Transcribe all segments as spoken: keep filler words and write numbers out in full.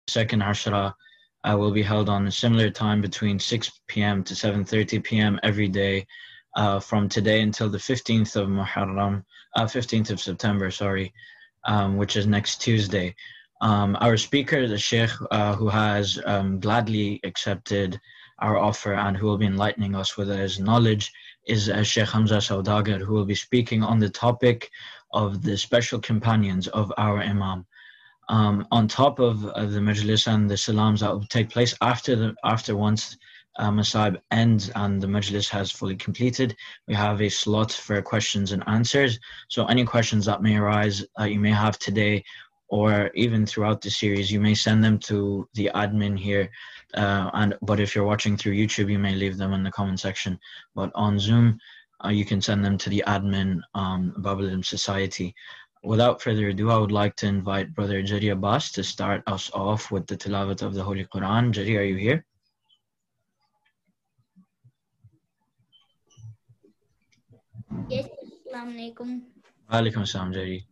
second Ashra uh, will be held on a similar time between six p m to seven thirty p m every day uh, from today until the fifteenth of Muharram, uh, fifteenth of September, sorry, um, which is next Tuesday. Um, our speaker, the Sheikh, uh, who has um, gladly accepted our offer and who will be enlightening us with his knowledge, is uh, Sheikh Hamza Saudagar, who will be speaking on the topic of the special companions of our Imam. Um, on top of uh, the majlis and the salams that will take place after the after once uh, Masab ends and the majlis has fully completed, we have a slot for questions and answers. So any questions that may arise uh, you may have today, or even throughout the series, you may send them to the admin here. Uh, and but if you're watching through YouTube, you may leave them in the comment section. But on Zoom, uh, you can send them to the admin um, Bab al-Ilm Society. Without further ado, I would like to invite Brother Jari Abbas to start us off with the tilawat of the Holy Quran. Jari, are you here? Yes, Assalamu alaikum. Wa alaikum assalam, Jari.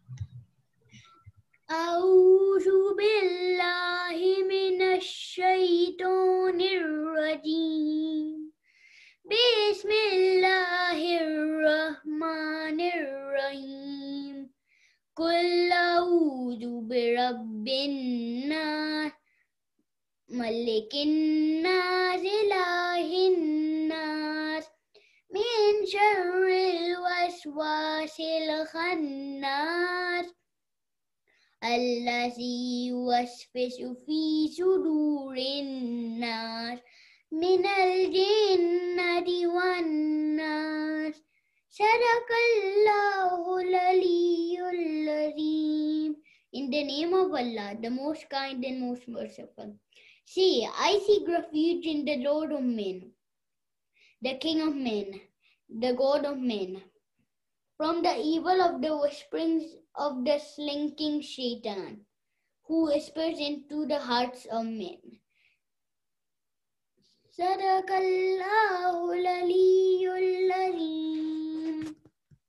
أعوذ بالله من الشيطان الرجيم بسم الله الرحمن الرحيم قل أعوذ برب الناس ملك الناس إله الناس من شر الوسواس الخناس الذي يوسوس في صدور الناس من الجنة والناس صدق الله العلي العظيم. In the name of Allah, the most kind and most merciful. See, I seek refuge in the Lord of men, the King of men, the God of men, from the evil of the whisperings of the slinking shaitan, who whispers into the hearts of men. Sadaqallahu al-aliyyul azim.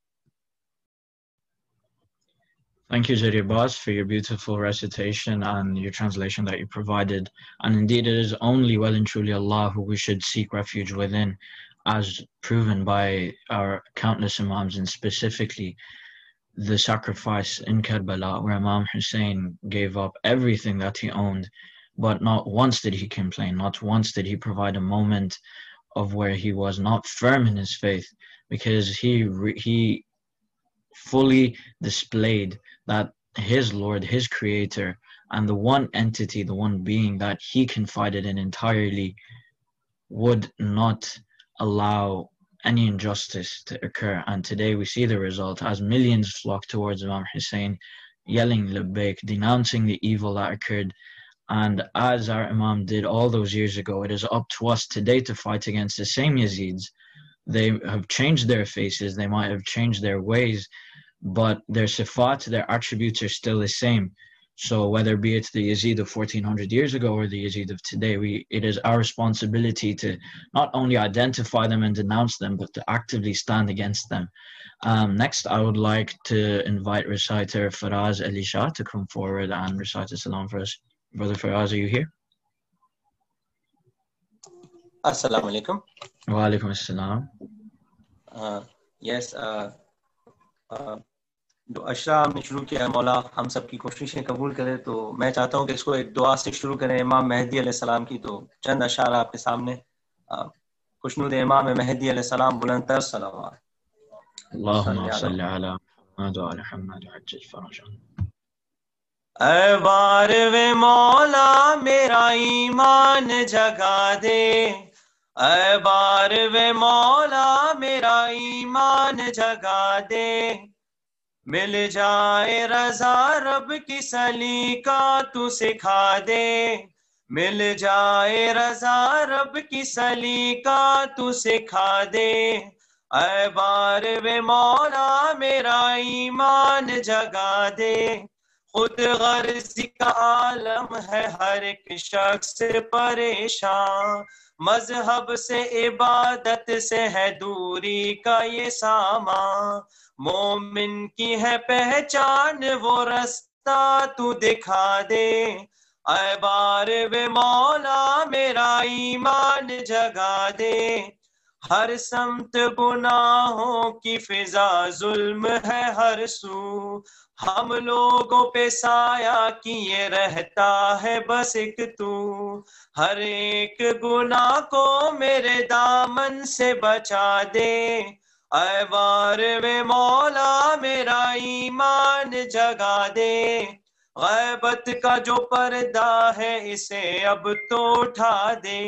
Thank you, Jari Abbas, for your beautiful recitation and your translation that you provided. And indeed, it is only well and truly Allah who we should seek refuge within, as proven by our countless Imams, and specifically the sacrifice in Karbala, where Imam Hussein gave up everything that he owned, but not once did he complain, not once did he provide a moment of where he was not firm in his faith, because he he fully displayed that his Lord, his Creator, and the one entity, the one being that he confided in entirely, would not allow any injustice to occur. And today we see the result as millions flock towards Imam Hussein, yelling labbaik, denouncing the evil that occurred. And as our Imam did all those years ago, it is up to us today to fight against the same Yazids. They have changed their faces, they might have changed their ways, but their sifat, their attributes are still the same. So whether be it the Yazid of fourteen hundred years ago or the Yazid of today, we it is our responsibility to not only identify them and denounce them, but to actively stand against them. Um, next, I would like to invite reciter Faraz Elisha to come forward and recite the salam for us. Brother Faraz, are you here? Assalamu alaikum. Wa alaikum assalam. Uh, yes, uh, uh, जो अशरा हमने शुरू किया, मौला हम सब की कोशिशें कबूल करे। तो मैं चाहता हूँ कि इसको एक दुआ से शुरू करें, इमाम मेहदी अलैहिस्सलाम की। तो चंद अशार आपके सामने, खुशनुद इमाम मेहदी अलैहिस्सलाम, बुलंदतर सलावत। अल्लाहुम्मा सल्ली अला मुहम्मद व अला मुहम्मद अज्जल फरजन। ऐ बारवे मौला मेरा ईमान जगा दे, ऐ बारवे मौला मेरा ईमान जगा दे, मिल जाए रज़ा रब की सलीका तू सिखा दे, मिल जाए रज़ा रब की सलीका तू सिखा दे, ऐ बारवे मौला मेरा ईमान जगा दे। खुद गर्जी का आलम है हर एक शख्स परेशान, मजहब से इबादत से है दूरी का ये सामा, मोमिन की है पहचान वो रास्ता तू दिखा दे, اے بار وے مولا میرا ایمان جگا دے، ہر سمت گناہوں کی فضا ظلم ہے ہر سو، ہم لوگوں پہ سایہ کیے رہتا ہے بس ایک تو، ہر ایک گناہ کو میرے دامن سے بچا دے، اے بار وے مولا میرا ایمان جگا دے، غیبت کا جو پردہ ہے اسے اب تو اٹھا دے،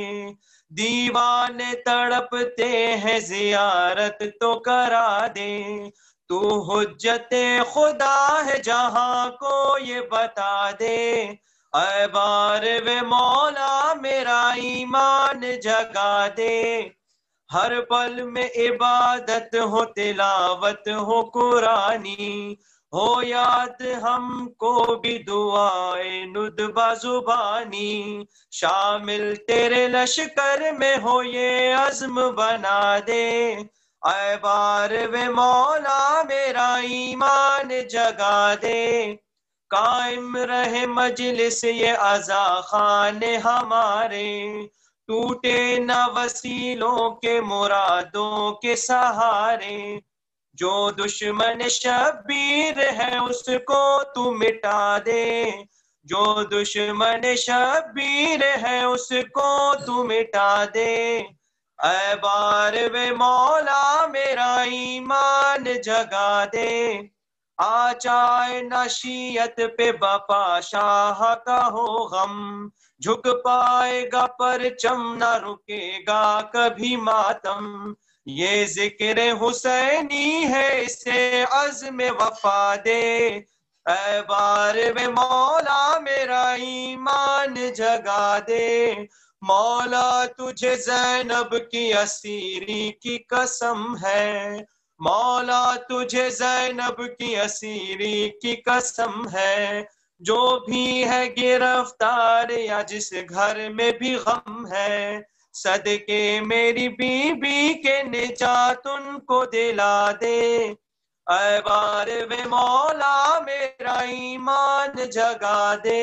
دیوانے تڑپتے ہیں زیارت تو کرا دے، تو حجت خدا ہے جہاں کو یہ بتا دے، اے بار وے مولا میرا ایمان جگا دے، ہر پل میں عبادت ہو تلاوت ہو قرآنی، ہو یاد ہم کو بھی دعائے ندبہ زبانی، شامل تیرے لشکر میں ہو یہ عزم بنا دے، اے بار وے مولا میرا ایمان جگا دے، قائم رہے مجلس یہ عزا خان ہمارے، ٹوٹے نہ وسیلوں کے مرادوں کے سہارے، جو دشمن شبیر ہے اس کو تو مٹا دے، جو دشمن شبیر ہے اس کو تو مٹا دے، اے بار وے مولا میرا ایمان جگا دے، آ جائے نشیت پہ بپا شاہ کا ہو غم، جھک پائے گا پرچم نہ رکے گا کبھی ماتم، یہ ذکر حسینی ہے اسے عزم وفا دے، اے بار وے مولا میرا ایمان جگا دے، مولا تجھے زینب کی اسیری کی قسم ہے، مولا تجھے زینب کی اسیری کی قسم ہے، جو بھی ہے گرفتار یا جس گھر میں بھی غم ہے، صدقے میری بی بی کے نجات ان کو دلا دے، اے بار وے مولا میرا ایمان جگا دے،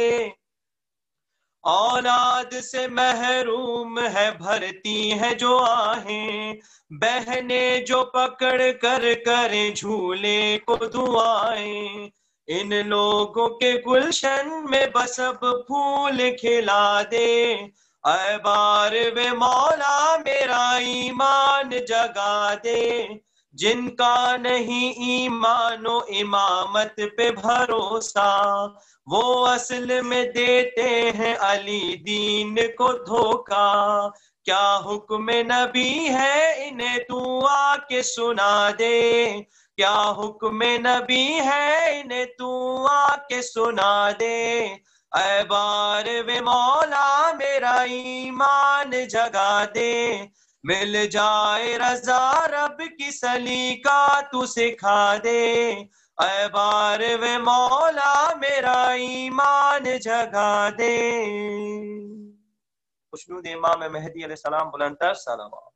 اولاد سے محروم ہے بھرتی ہے جو آہیں، بہنیں جو پکڑ کر کریں جھولے کو دعائیں، ان لوگوں کے گلشن میں بس اب پھول کھلا دے، اے بار وے مولا میرا ایمان جگا دے، جن کا نہیں ایمان و امامت پہ بھروسہ، وہ اصل میں دیتے ہیں علی دین کو دھوکا، کیا حکم نبی ہے انہیں تو آ کے سنا دے، کیا حکم نبی ہے انہیں تو آ کے سنا دے، اے بار وے مولا میرا ایمان جگا دے، مل جائے رضا رب کی سلیقہ تو سکھا دے، اے بار وے مولا میرا ایمان جگا دے، خوشنود امام مہدی علیہ السلام بلندتر صلوات،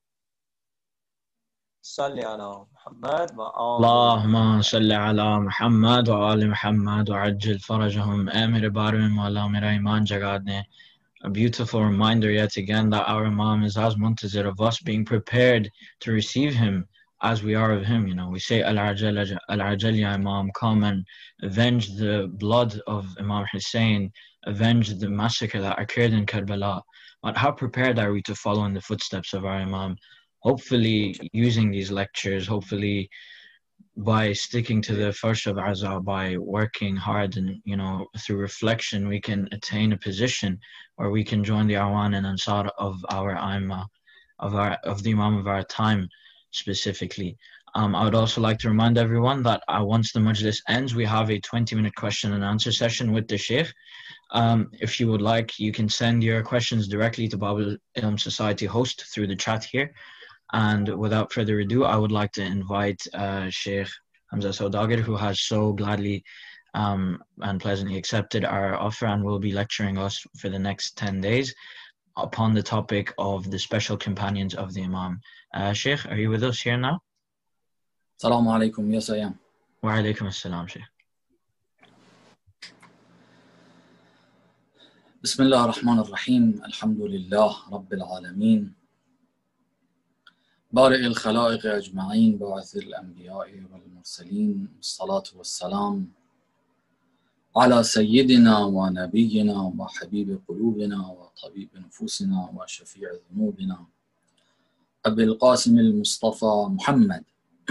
صلی علی محمد و آل اللہم صلی علی محمد و آل محمد وعجل فرجہم، اے میرے بارے میں مولا میرا ایمان جگا دیں. A beautiful reminder yet again that our Imam is as muntazir of us being prepared to receive him as we are of him. You know, we say Al-Ajal, Al-Ajal ya Imam, come and avenge the blood of Imam Hussein, avenge the massacre that occurred in Karbala. But how prepared are we to follow in the footsteps of our Imam? Hopefully using these lectures, hopefully by sticking to the first of Azza, by working hard and, you know, through reflection, we can attain a position where we can join the Awan and Ansar of our Aimma, of our of the Imam of our time specifically. Um, I would also like to remind everyone that uh, once the Majlis ends, we have a twenty minute question and answer session with the Sheikh. Um, if you would like, you can send your questions directly to Babul Ilm Society host through the chat here. And without further ado, I would like to invite uh, Sheikh Hamza Saudagir, who has so gladly um, and pleasantly accepted our offer and will be lecturing us for the next ten days upon the topic of the special companions of the Imam. Uh, Sheikh, are you with us here now? Assalamu alaikum. Yes, I am. Wa alaikum assalam, Sheikh. بسم الله الرحمن الرحيم الحمد لله رب العالمين بارئ الخلائق أجمعين باعث الأنبياء والمرسلين الصلاة والسلام على سيدنا ونبينا وحبيب قلوبنا وطبيب نفوسنا وشفيع ذنوبنا أبي القاسم المصطفى محمد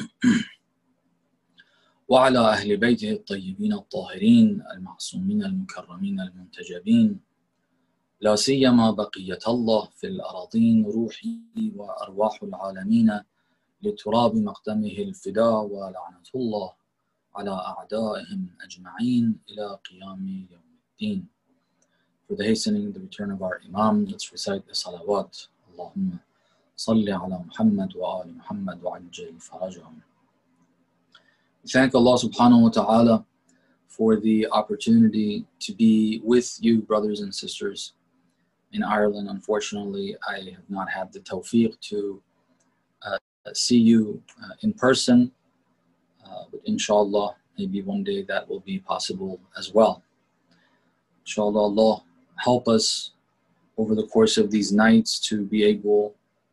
وعلى أهل بيته الطيبين الطاهرين المعصومين المكرمين المنتجبين لا سيما بقية الله في الأراضين روحي وأرواح العالمين لتراب مقدمه الفداء ولعنة الله على أعدائهم أجمعين إلى قيام يوم الدين. For the hastening the return of our Imam, let's recite the salawat. Allahumma salli ala Muhammad wa ali Muhammad wa ajjal farajahum. We thank Allah subhanahu wa ta'ala for the opportunity to be with you, brothers and sisters. In Ireland, unfortunately, I have not had the tawfiq to uh, see you uh, in person, uh, but inshallah, maybe one day that will be possible as well. Inshallah, Allah help us over the course of these nights to be able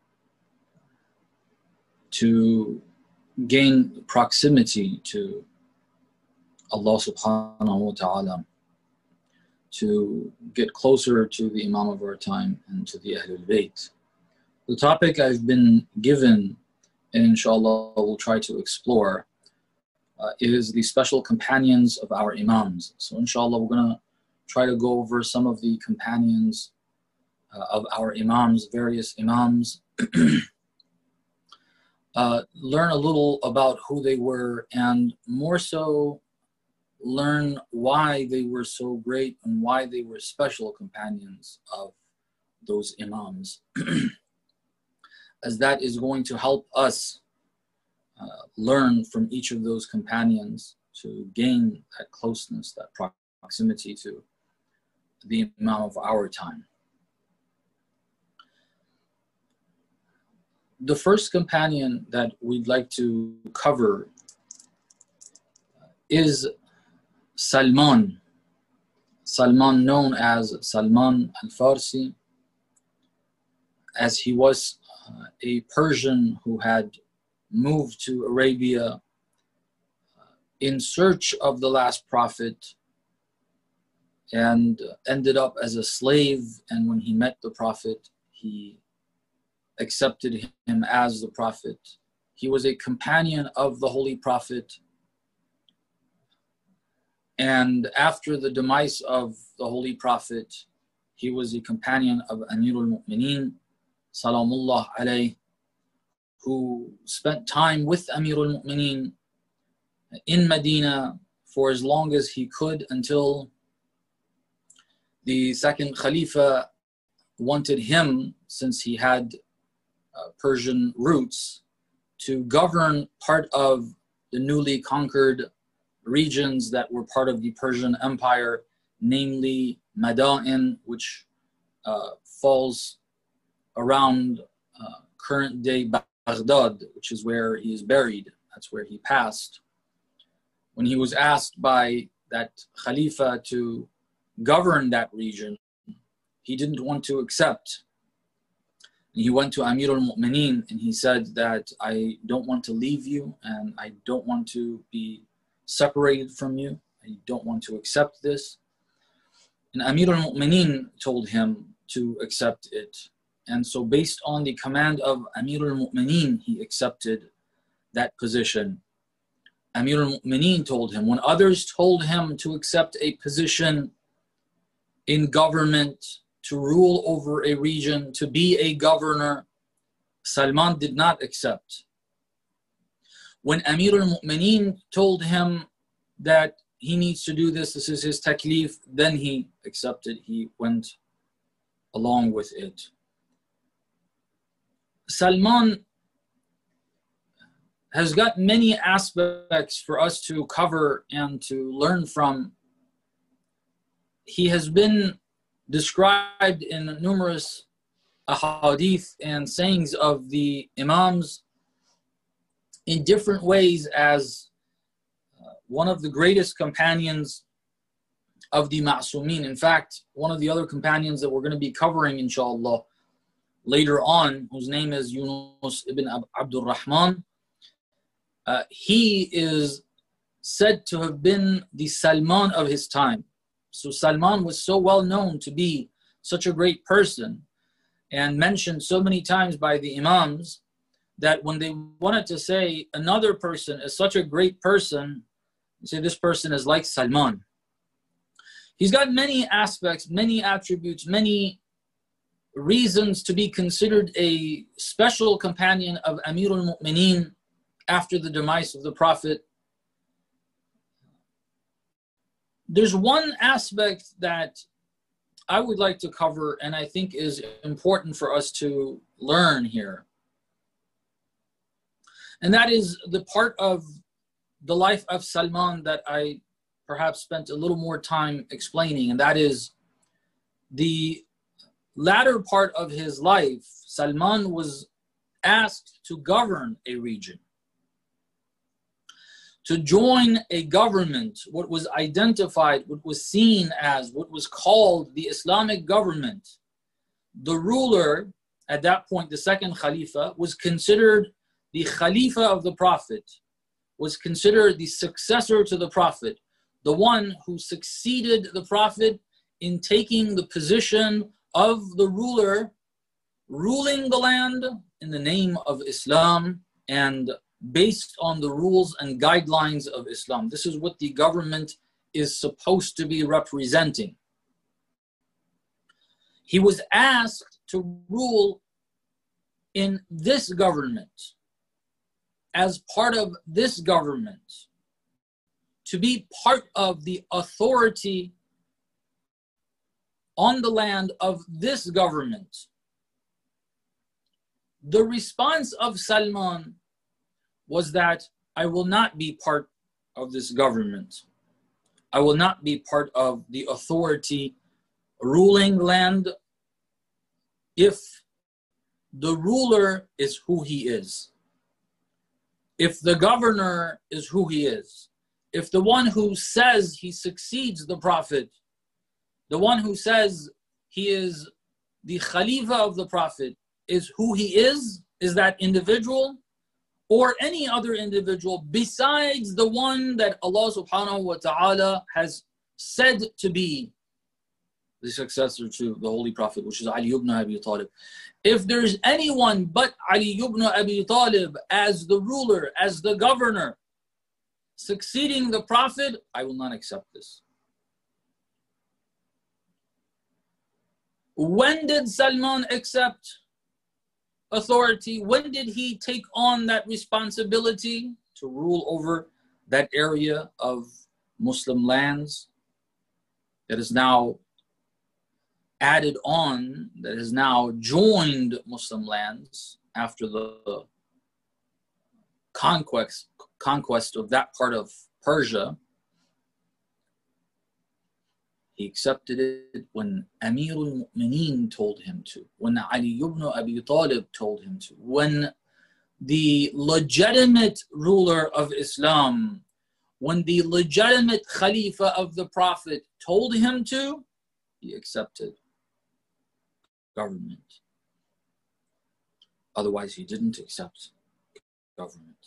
to gain proximity to Allah subhanahu wa ta'ala, to get closer to the Imam of our time and to the Ahlul Bayt. The topic I've been given, and inshallah we'll try to explore, uh, is the special companions of our Imams. So inshallah we're going to try to go over some of the companions uh, of our Imams, various Imams, uh, learn a little about who they were, and more so learn why they were so great and why they were special companions of those Imams, as that is going to help us uh, learn from each of those companions to gain that closeness, that proximity to the Imam of our time. The first companion that we'd like to cover is Salman. Salman, known as Salman al-Farsi, as he was uh, a Persian who had moved to Arabia uh, in search of the last prophet and ended up as a slave, and when he met the prophet, he accepted him as the prophet. He was a companion of the Holy Prophet, and after the demise of the Holy Prophet, he was a companion of Amirul Mu'mineen, Salamullah alayh, who spent time with Amirul Mu'mineen in Medina for as long as he could, until the second Khalifa wanted him, since he had uh, Persian roots, to govern part of the newly conquered regions that were part of the Persian Empire, namely Madain, which uh, falls around uh, current-day Baghdad, which is where he is buried. That's where he passed. When he was asked by that Khalifa to govern that region, he didn't want to accept. And he went to Amir al-Mu'mineen and he said that I don't want to leave you, and I don't want to be separated from you. I don't want to accept this. And Amir al-Mu'mineen told him to accept it. And so based on the command of Amir al-Mu'mineen, he accepted that position. Amir al-Mu'mineen told him, when others told him to accept a position in government, to rule over a region, to be a governor, Salman did not accept. When Amir al-Mu'mineen told him that he needs to do this, this is his taklif, then he accepted, he went along with it. Salman has got many aspects for us to cover and to learn from. He has been described in numerous ahadith and sayings of the Imams in different ways as uh, one of the greatest companions of the Ma'sumin. In fact, one of the other companions that we're going to be covering, inshallah, later on, whose name is Yunus ibn Abdul Rahman, uh, he is said to have been the Salman of his time. So Salman was so well known to be such a great person and mentioned so many times by the Imams that when they wanted to say another person is such a great person, they say this person is like Salman. He's got many aspects, many attributes, many reasons to be considered a special companion of Amir al-Mu'mineen after the demise of the Prophet. There's one aspect that I would like to cover and I think is important for us to learn here. And that is the part of the life of Salman that I perhaps spent a little more time explaining, and that is the latter part of his life. Salman was asked to govern a region, to join a government, what was identified, what was seen as, what was called the Islamic government. The ruler, at that point, the second Khalifa, was considered the Khalifa of the Prophet, was considered the successor to the Prophet, the one who succeeded the Prophet in taking the position of the ruler, ruling the land in the name of Islam and based on the rules and guidelines of Islam. This is what the government is supposed to be representing. He was asked to rule in this government, as part of this government, to be part of the authority on the land of this government. The response of Salman was that I will not be part of this government. I will not be part of the authority ruling land if the ruler is who he is. If the governor is who he is, if the one who says he succeeds the Prophet, the one who says he is the Khalifa of the Prophet is who he is, is that individual, or any other individual besides the one that Allah subhanahu wa ta'ala has said to be the successor to the Holy Prophet, which is Ali ibn Abi Talib. If there's anyone but Ali ibn Abi Talib as the ruler, as the governor, succeeding the Prophet, I will not accept this. When did Salman accept authority? When did he take on that responsibility to rule over that area of Muslim lands that is now added on, that has now joined Muslim lands after the conquest, conquest of that part of Persia? He accepted it when Amir al-Mu'mineen told him to, when Ali ibn Abi Talib told him to, when the legitimate ruler of Islam, when the legitimate Khalifa of the Prophet told him to, he accepted government. Otherwise, he didn't accept government.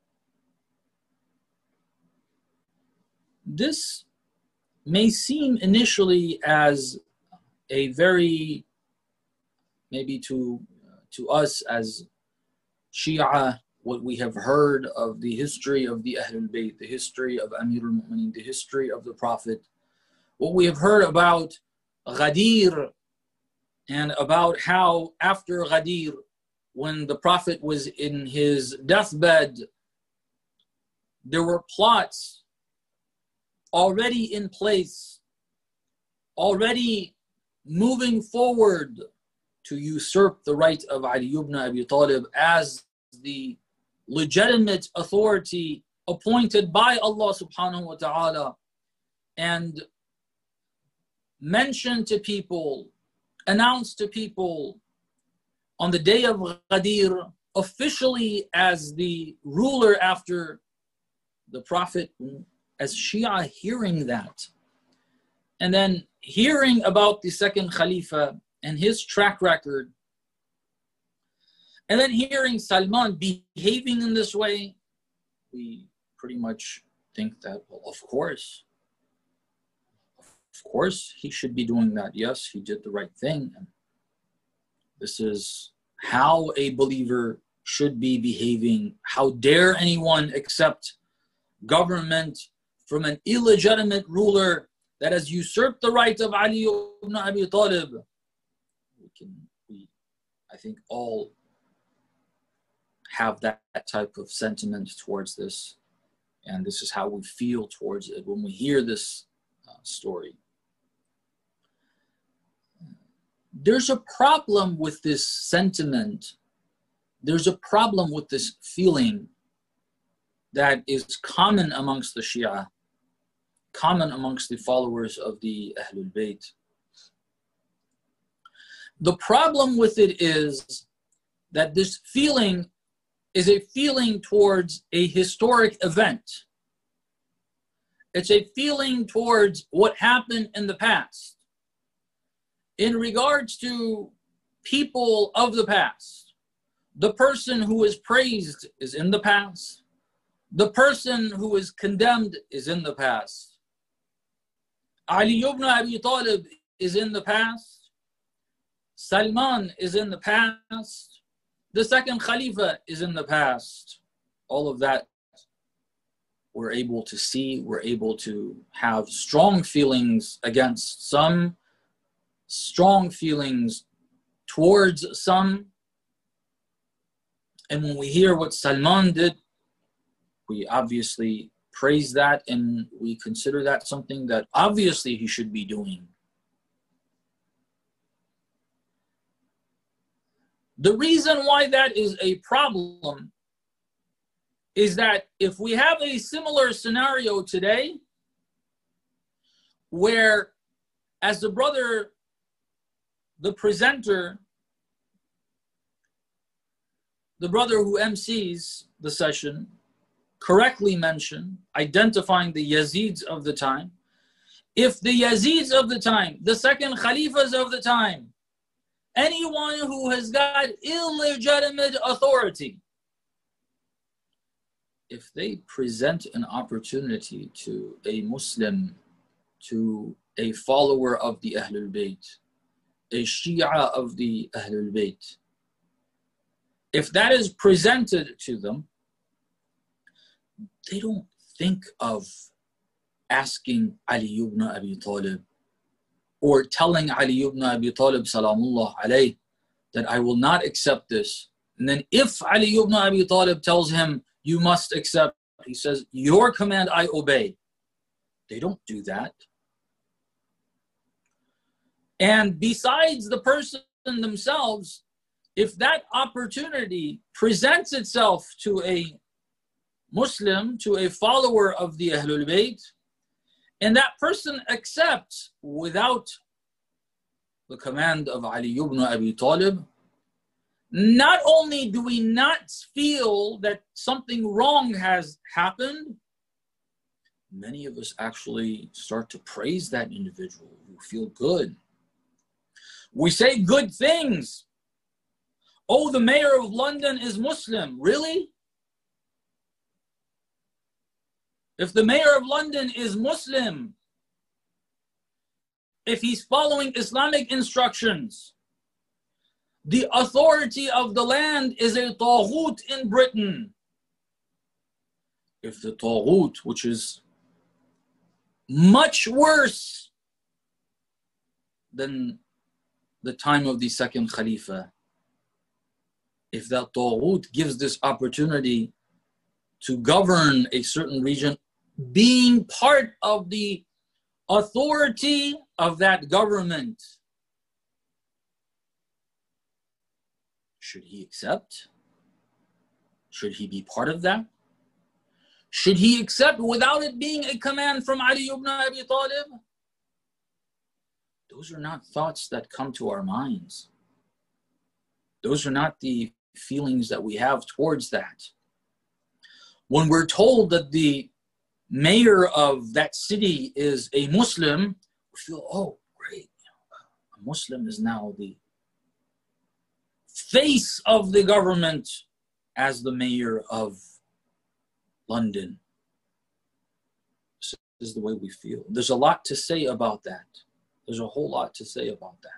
This may seem initially as a very, maybe to, to us as Shia, what we have heard of the history of the Ahlul Bayt, the history of Amir al-Mu'mineen, the history of the Prophet, what we have heard about Ghadir, and about how after Ghadir, when the Prophet was in his deathbed, there were plots already in place, already moving forward to usurp the right of Ali ibn Abi Talib as the legitimate authority appointed by Allah subhanahu wa ta'ala, and mention to people, announce to people on the day of Ghadir officially as the ruler after the Prophet. As Shia hearing that, and then hearing about the second Khalifa and his track record, and then hearing Salman behaving in this way, we pretty much think that, well, of course, of course he should be doing that. Yes, he did the right thing. And this is how a believer should be behaving. How dare anyone accept government from an illegitimate ruler that has usurped the right of Ali ibn Abi Talib? We can, we, I think all have that, that type of sentiment towards this, and this is how we feel towards it when we hear this uh, story. There's a problem with this sentiment. There's a problem with this feeling that is common amongst the Shia, common amongst the followers of the Ahlul Bayt. The problem with it is that this feeling is a feeling towards a historic event. It's a feeling towards what happened in the past. In regards to people of the past, the person who is praised is in the past. The person who is condemned is in the past. Ali ibn Abi Talib is in the past. Salman is in the past. The second Khalifa is in the past. All of that we're able to see, we're able to have strong feelings against some, strong feelings towards some. And when we hear what Salman did, we obviously praise that and we consider that something that obviously he should be doing. The reason why that is a problem is that if we have a similar scenario today, where as the brother, the presenter, the brother who emcees the session correctly mentioned, identifying the Yazids of the time, if the Yazids of the time, the second Khalifas of the time, anyone who has got illegitimate authority, if they present an opportunity to a Muslim, to a follower of the Ahlul Bayt, a Shia of the Ahlul Bayt, if that is presented to them, they don't think of asking Ali ibn Abi Talib or telling Ali ibn Abi Talib salamullah alayh that I will not accept this. And then if Ali ibn Abi Talib tells him you must accept, he says, your command I obey. They don't do that. And besides the person themselves, if that opportunity presents itself to a Muslim, to a follower of the Ahlul Bayt, and that person accepts without the command of Ali ibn Abi Talib, not only do we not feel that something wrong has happened, many of us actually start to praise that individual. We feel good. We say good things. Oh, the mayor of London is Muslim. Really? If the mayor of London is Muslim, if he's following Islamic instructions, the authority of the land is a taghut in Britain. If the taghut, which is much worse than the time of the second Khalifa, if that taghut gives this opportunity to govern a certain region, being part of the authority of that government, should he accept? Should he be part of that? Should he accept without it being a command from Ali ibn Abi Talib? Those are not thoughts that come to our minds. Those are not the feelings that we have towards that. When we're told that the mayor of that city is a Muslim, we feel, oh, great. A Muslim is now the face of the government as the mayor of London. This is the way we feel. There's a lot to say about that. There's a whole lot to say about that.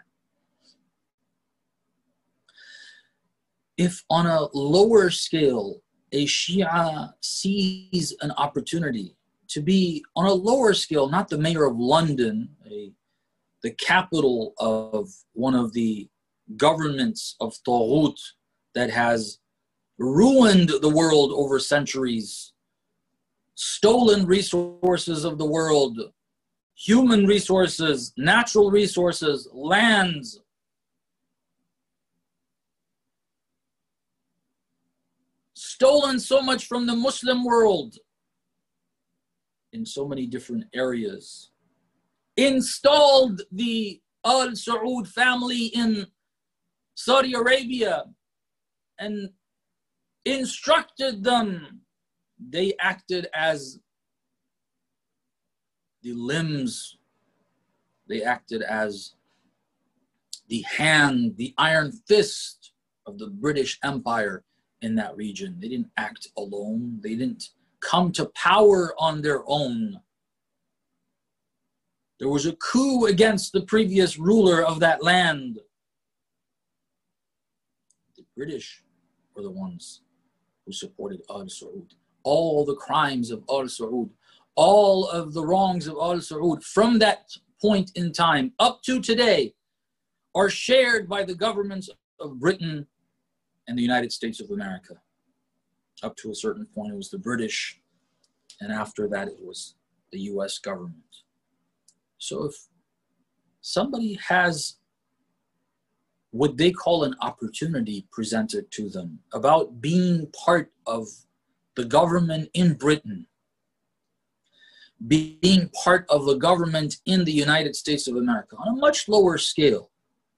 If on a lower scale, a Shia sees an opportunity to be on a lower scale, not the mayor of London, a, the capital of one of the governments of Taghut that has ruined the world over centuries, stolen resources of the world, human resources, natural resources, lands, stolen so much from the Muslim world in so many different areas, installed the Al Saud family in Saudi Arabia and instructed them. They acted as the limbs, they acted as the hand, the iron fist of the British Empire in that region. They didn't act alone. They didn't come to power on their own. There was a coup against the previous ruler of that land. The British were the ones who supported Al Saud. All the crimes of Al Saud, all of the wrongs of Al Saud from that point in time up to today are shared by the governments of Britain and the United States of America. Up to a certain point, it was the British, and after that, it was the U S government. So if somebody has what they call an opportunity presented to them about being part of the government in Britain, being part of the government in the United States of America on a much lower scale,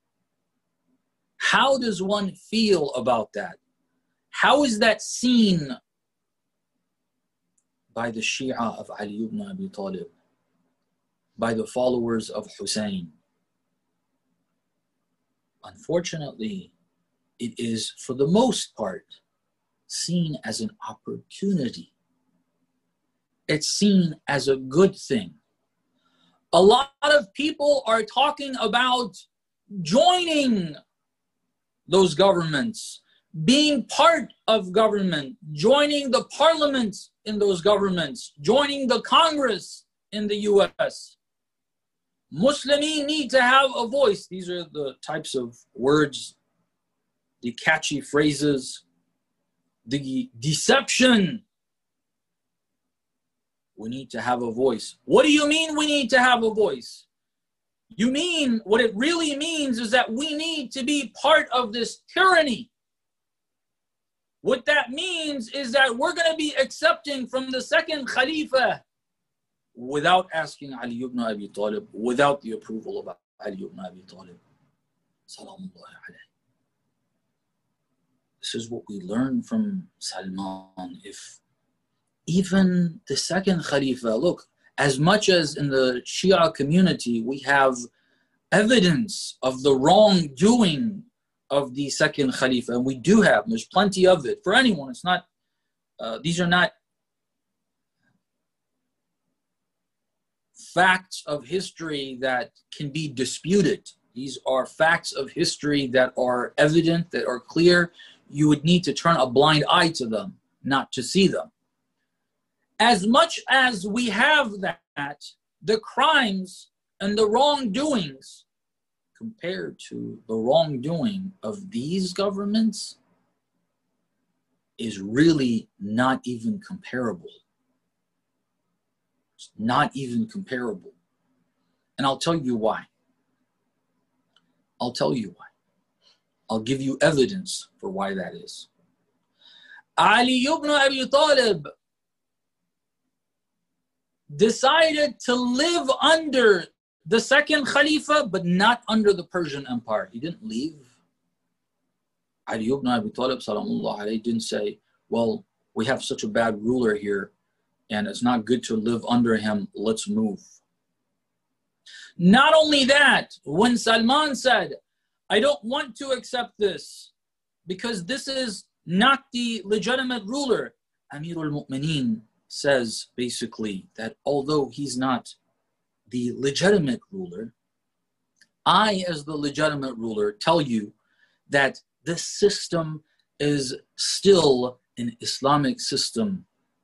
how does one feel about that? How is that seen by the Shia of Ali ibn Abi Talib, by the followers of Hussein? Unfortunately, it is for the most part seen as an opportunity. It's seen as a good thing. A lot of people are talking about joining those governments, being part of government, joining the parliament in those governments, joining the Congress in the U S. Muslimin need to have a voice. These are the types of words, the catchy phrases, the deception. We need to have a voice. What do you mean we need to have a voice? You mean, what it really means is that we need to be part of this tyranny. What that means is that we're going to be accepting from the second Khalifa without asking Ali ibn Abi Talib, without the approval of Ali ibn Abi Talib. This is what we learn from Salman. If even the second Khalifa, look, as much as in the Shia community we have evidence of the wrongdoing of the second Khalifa, and we do have, there's plenty of it for anyone. It's not, uh, these are not facts of history that can be disputed. These are facts of history that are evident, that are clear. You would need to turn a blind eye to them, not to see them. As much as we have that, the crimes and the wrongdoings compared to the wrongdoing of these governments is really not even comparable. It's not even comparable. And I'll tell you why. I'll tell you why. I'll give you evidence for why that is. Ali ibn Abi Talib decided to live under the second Khalifa, but not under the Persian Empire. He didn't leave. Ali ibn Abi Talib salamullah alayhi didn't say, well, we have such a bad ruler here and it's not good to live under him, let's move. Not only that, when Salman said, I don't want to accept this because this is not the legitimate ruler, Amir al-Mu'mineen says basically that although he's not the legitimate ruler, I, as the legitimate ruler, tell you that this system is still an Islamic system.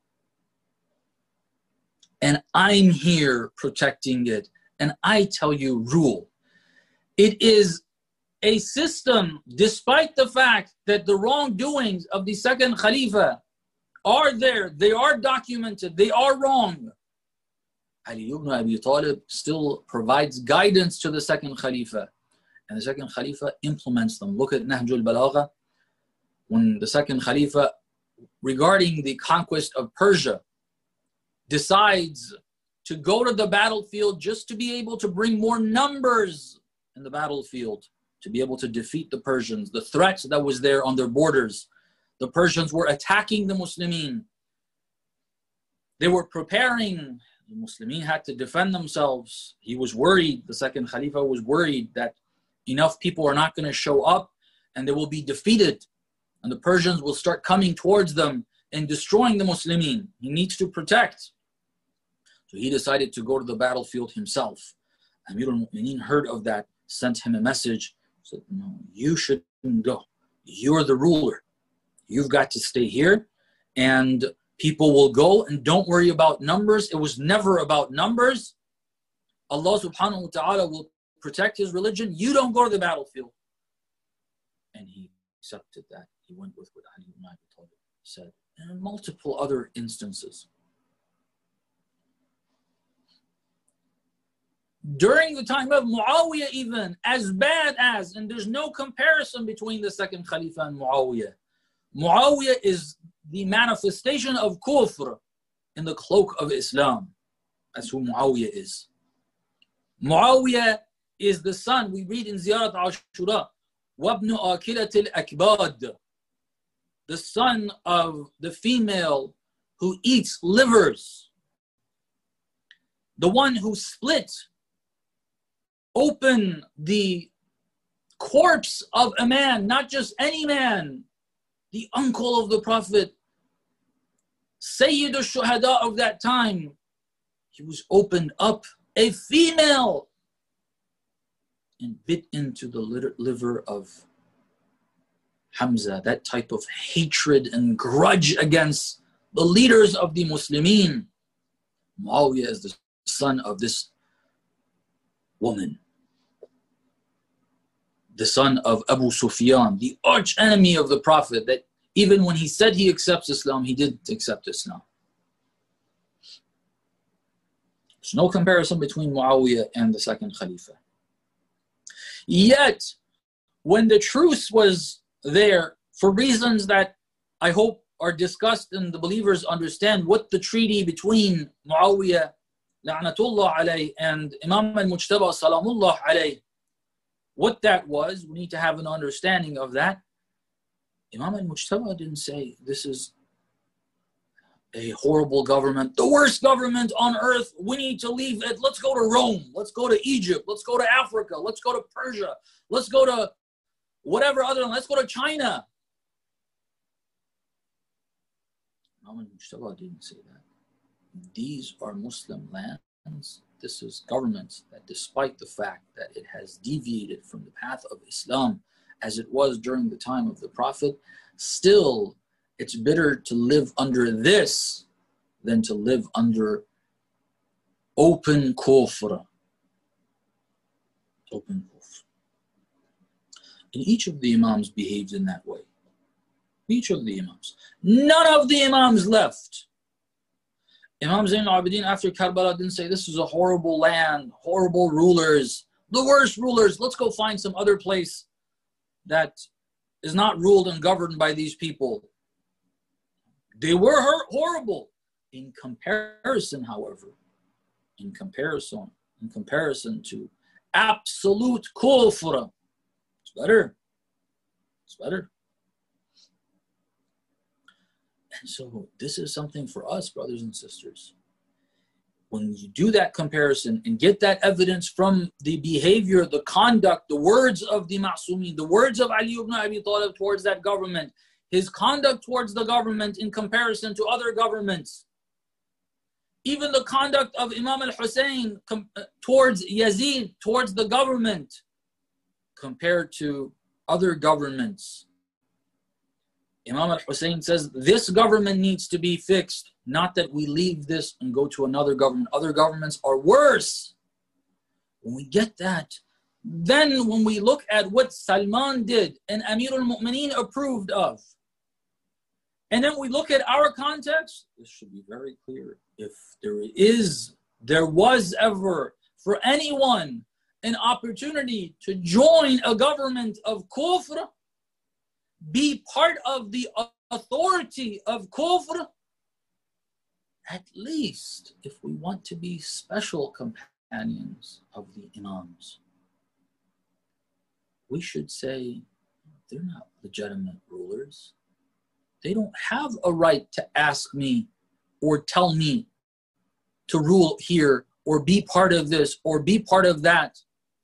And I'm here protecting it. And I tell you, rule. It is a system, despite the fact that the wrongdoings of the second Khalifa are there, they are documented, they are wrong. Ali ibn Abi Talib still provides guidance to the second Khalifa. And the second Khalifa implements them. Look at Nahjul Balagha. When the second Khalifa, regarding the conquest of Persia, decides to go to the battlefield just to be able to bring more numbers in the battlefield, to be able to defeat the Persians, the threat that was there on their borders. The Persians were attacking the Muslimin. They were preparing. The Muslimin had to defend themselves. He was worried, the second Khalifa was worried that enough people are not going to show up and they will be defeated. And the Persians will start coming towards them and destroying the Muslimin. He needs to protect. So he decided to go to the battlefield himself. Amir al-Mu'mineen heard of that, sent him a message, said, no, you shouldn't go. You're the ruler. You've got to stay here, and people will go, and don't worry about numbers. It was never about numbers. Allah subhanahu wa ta'ala will protect his religion. You don't go to the battlefield. And he accepted that. He went with what Ali ibn Abi Talib said. And in multiple other instances. During the time of Muawiyah even, as bad as, and there's no comparison between the second Khalifa and Muawiyah. Muawiyah is the manifestation of kufr in the cloak of Islam. That's who Muawiyah is. Muawiyah is the son, we read in Ziyarat Ashura, وَابْنُ آكِلَةِ الْأَكْبَادِ, the son of the female who eats livers, the one who split open the corpse of a man, not just any man, the uncle of the Prophet, Sayyid al-Shuhada of that time. He was opened up, a female, and bit into the liver of Hamza, that type of hatred and grudge against the leaders of the Muslimin. Muawiyah is the son of this woman, the son of Abu Sufyan, the arch enemy of the Prophet, that even when he said he accepts Islam, he didn't accept Islam. There's no comparison between Muawiyah and the second Khalifa. Yet, when the truce was there, for reasons that I hope are discussed and the believers understand what the treaty between Muawiyah, la'natullah alayh, and Imam al-Mujtaba, salamullah alayh, what that was, we need to have an understanding of that. Imam al-Mujtaba didn't say this is a horrible government, the worst government on earth, we need to leave it, let's go to Rome, let's go to Egypt, let's go to Africa, let's go to Persia, let's go to whatever other, let's go to China. Imam al-Mujtaba didn't say that. These are Muslim lands. This is government that, despite the fact that it has deviated from the path of Islam as it was during the time of the Prophet, still it's better to live under this than to live under open kufr. Open kufr. And each of the Imams behaved in that way. Each of the Imams. None of the Imams left. Imam Zayn al-Abidin after Karbala didn't say this is a horrible land, horrible rulers, the worst rulers, let's go find some other place that is not ruled and governed by these people. They were horrible. In comparison, however, in comparison, in comparison to absolute kufr, it's better. It's better. And so this is something for us, brothers and sisters. when you do that comparison and get that evidence from the behavior, the conduct, the words of the Ma'sumin, the words of Ali ibn Abi Talib towards that government, his conduct towards the government in comparison to other governments, even the conduct of Imam al-Hussein towards Yazid, towards the government, compared to other governments. Imam al-Hussein says, this government needs to be fixed, not that we leave this and go to another government. Other governments are worse. When we get that, then when we look at what Salman did and Amir al-Mu'mineen approved of, and then we look at our context, this should be very clear. If there is, there was ever for anyone an opportunity to join a government of kufr, be part of the authority of kufr, at least if we want to be special companions of the imams, we should say they're not legitimate rulers. They don't have a right to ask me or tell me to rule here or be part of this or be part of that.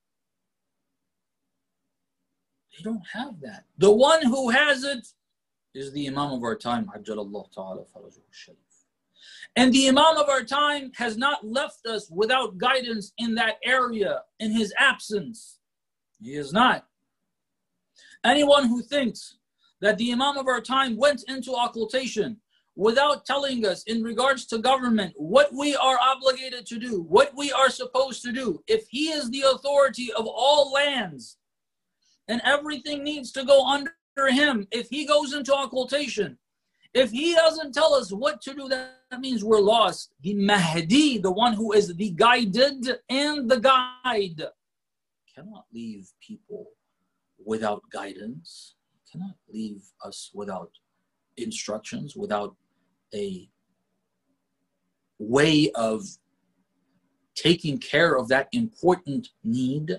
They don't have that. The one who has it is the Imam of our time, Ajjalallahu Ta'ala Farajuhu Sharif. And the Imam of our time has not left us without guidance in that area in his absence. He is not. Anyone who thinks that the Imam of our time went into occultation without telling us in regards to government what we are obligated to do, what we are supposed to do, if he is the authority of all lands and everything needs to go under him, if he goes into occultation, if he doesn't tell us what to do, that means we're lost. The Mahdi, the one who is the guided and the guide, cannot leave people without guidance, cannot leave us without instructions, without a way of taking care of that important need.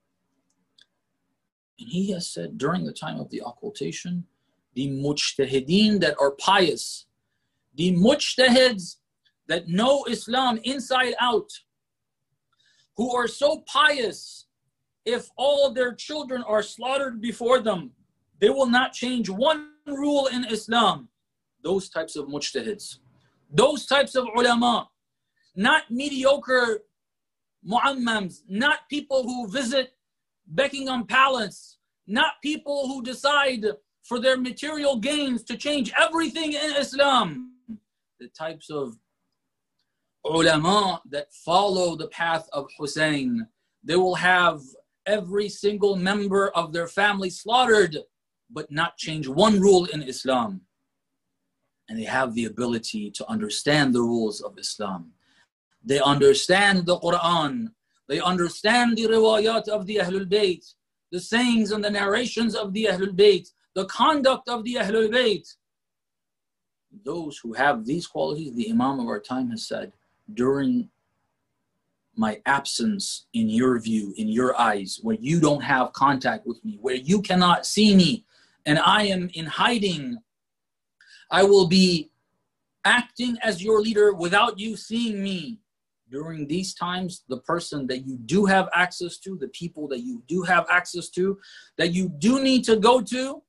And he has said during the time of the occultation, the mujtahideen that are pious, the mujtahids that know Islam inside out, who are so pious, if all of their children are slaughtered before them, they will not change one rule in Islam. Those types of mujtahids, those types of ulama, not mediocre muammams, not people who visit Buckingham Palace, not people who decide for their material gains to change everything in Islam. The types of ulama that follow the path of Hussein, they will have every single member of their family slaughtered, but not change one rule in Islam. And they have the ability to understand the rules of Islam. They understand the Quran. They understand the riwayat of the Ahlul Bayt, the sayings and the narrations of the Ahlul Bayt, the conduct of the Ahlul Bayt. Those who have these qualities, the Imam of our time has said, during my absence in your view, in your eyes, where you don't have contact with me, where you cannot see me, and I am in hiding, I will be acting as your leader without you seeing me. During these times, the person that you do have access to, the people that you do have access to, that you do need to go to,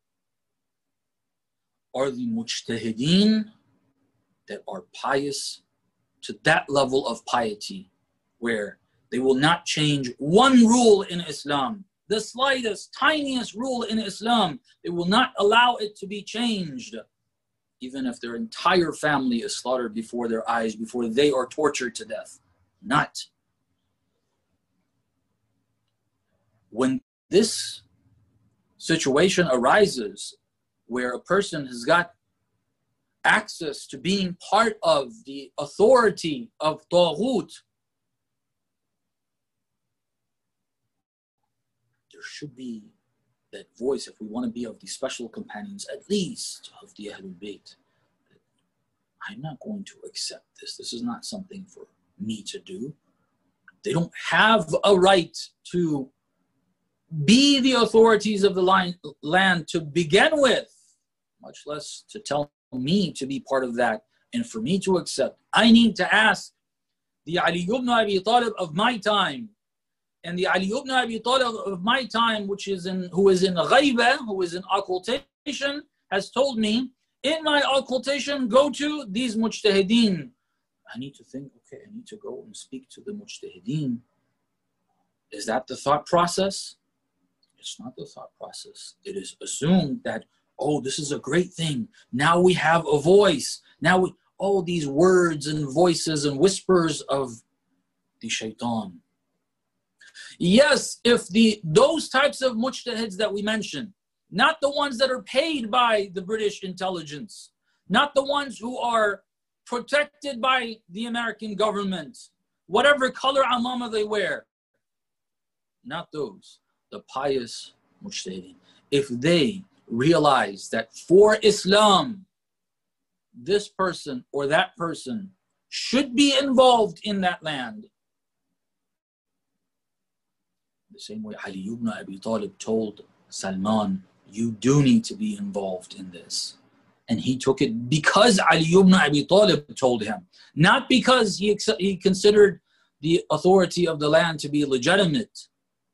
are the mujtahideen that are pious to that level of piety, where they will not change one rule in Islam, the slightest, tiniest rule in Islam. They will not allow it to be changed, even if their entire family is slaughtered before their eyes, before they are tortured to death. Not. When this situation arises, where a person has got access to being part of the authority of Taghut, there should be that voice, if we want to be of the special companions, at least of the Ahlul Bayt. I'm not going to accept this. This is not something for me to do. They don't have a right to be the authorities of the line, land to begin with, much less to tell me to be part of that and for me to accept. I need to ask the Ali ibn Abi Talib of my time, and the Ali ibn Abi Talib of my time, which is in, who is in ghaiba, who is in occultation, has told me, in my occultation, go to these mujtahideen. I need to think, okay, I need to go and speak to the mujtahideen. Is that the thought process? It's not the thought process. It is assumed that, oh, this is a great thing. Now we have a voice. Now we, all these words and voices and whispers of the shaitan. Yes, if the those types of mujtahids that we mentioned, not the ones that are paid by the British intelligence, not the ones who are protected by the American government, whatever color amama they wear, not those, the pious mujtahideen. If they realize that for Islam, this person or that person should be involved in that land, the same way Ali ibn Abi Talib told Salman, you do need to be involved in this. And he took it because Ali ibn Abi Talib told him, not because he, he considered the authority of the land to be legitimate.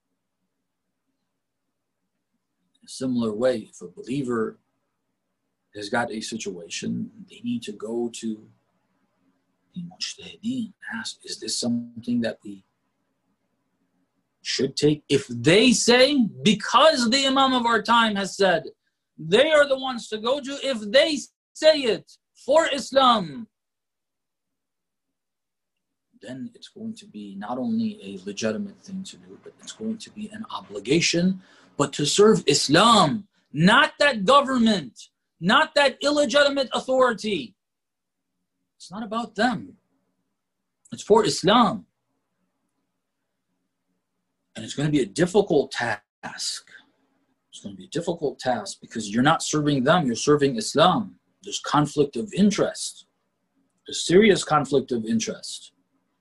In a similar way, if a believer has got a situation, they need to go to the mujtahideen and ask, is this something that we should take? If they say, because the Imam of our time has said, they are the ones to go to, if they say it for Islam, then it's going to be not only a legitimate thing to do, but it's going to be an obligation, but to serve Islam, not that government, not that illegitimate authority. It's not about them. It's for Islam. And it's going to be a difficult task. It's going to be a difficult task because you're not serving them, you're serving Islam. There's conflict of interest. There's serious conflict of interest.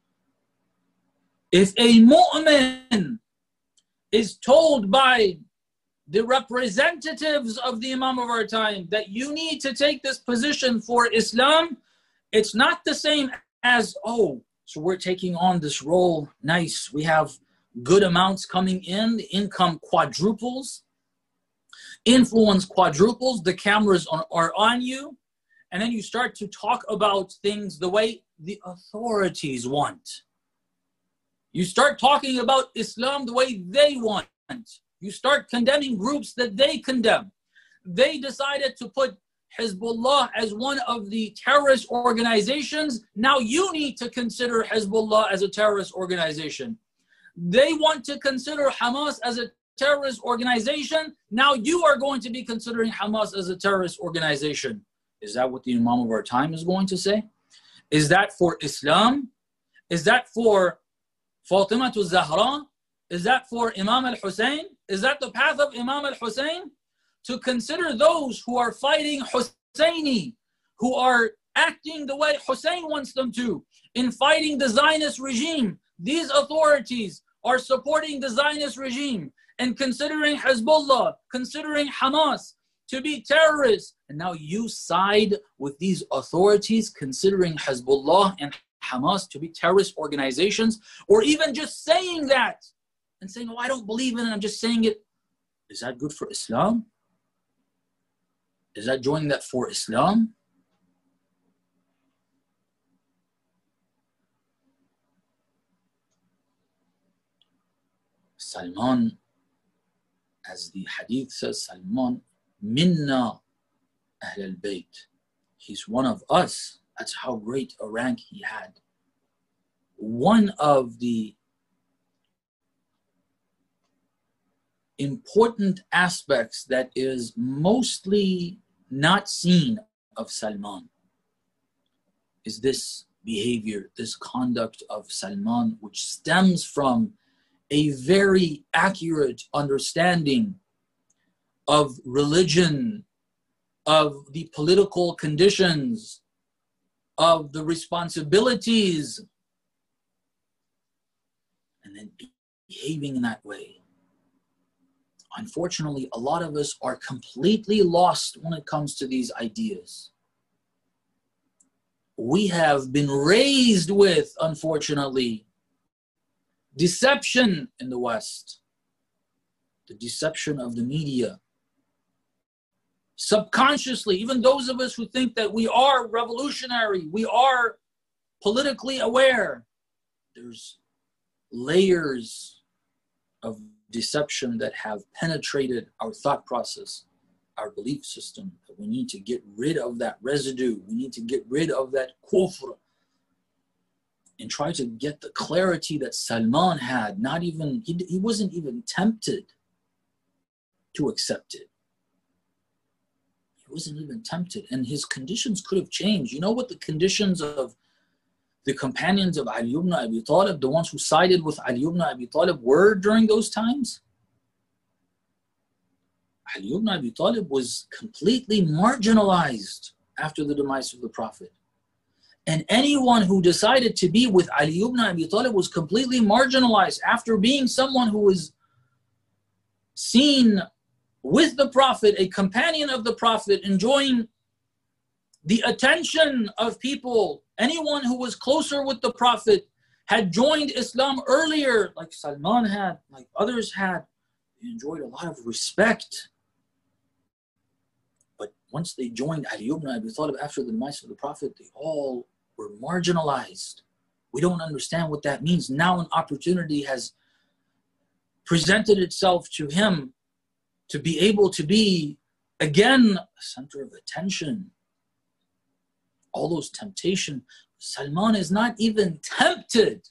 If a mu'min is told by the representatives of the Imam of our time that you need to take this position for Islam, it's not the same as, oh, so we're taking on this role, nice, we have good amounts coming in, the income quadruples, influence quadruples, the cameras are, are on you, and then you start to talk about things the way the authorities want. You start talking about Islam the way they want. You start condemning groups that they condemn. They decided to put Hezbollah as one of the terrorist organizations. Now you need to consider Hezbollah as a terrorist organization. They want to consider Hamas as a terrorist organization. Now you are going to be considering Hamas as a terrorist organization. Is that what the Imam of our time is going to say? Is that for Islam? Is that for Fatima al-Zahra? Is that for Imam al-Hussein? Is that the path of Imam al-Hussein? To consider those who are fighting Husseini, who are acting the way Hussein wants them to, in fighting the Zionist regime. These authorities are supporting the Zionist regime and considering Hezbollah, considering Hamas to be terrorists. And now you side with these authorities considering Hezbollah and Hamas to be terrorist organizations, or even just saying that and saying, oh, I don't believe in it, I'm just saying it. Is that good for Islam? Is that joining that for Islam? Salman, as the hadith says, Salman, minna ahl al-bayt. He's one of us. That's how great a rank he had. One of the important aspects that is mostly not seen of Salman is this behavior, this conduct of Salman, which stems from a very accurate understanding of religion, of the political conditions, of the responsibilities, and then behaving in that way. Unfortunately, a lot of us are completely lost when it comes to these ideas. we have been raised with, unfortunately, deception in the West, the deception of the media. Subconsciously, even those of us who think that we are revolutionary, we are politically aware, there's layers of deception that have penetrated our thought process, our belief system. We need to get rid of that residue. We need to get rid of that kufr and try to get the clarity that Salman had. Not even, he, he wasn't even tempted to accept it. He wasn't even tempted, and his conditions could have changed. You know what the conditions of the companions of Ali ibn Abi Talib, the ones who sided with Ali ibn Abi Talib, were during those times? Ali ibn Abi Talib was completely marginalized after the demise of the Prophet. And anyone who decided to be with Ali ibn Abi Talib was completely marginalized after being someone who was seen with the Prophet, a companion of the Prophet, enjoying the attention of people. Anyone who was closer with the Prophet had joined Islam earlier, like Salman had, like others had. They enjoyed a lot of respect. But once they joined Ali ibn Abi Talib after the demise of the Prophet, they all were marginalized. We don't understand what that means. Now an opportunity has presented itself to him to be able to be, again, a center of attention. All those temptations. Salman is not even tempted.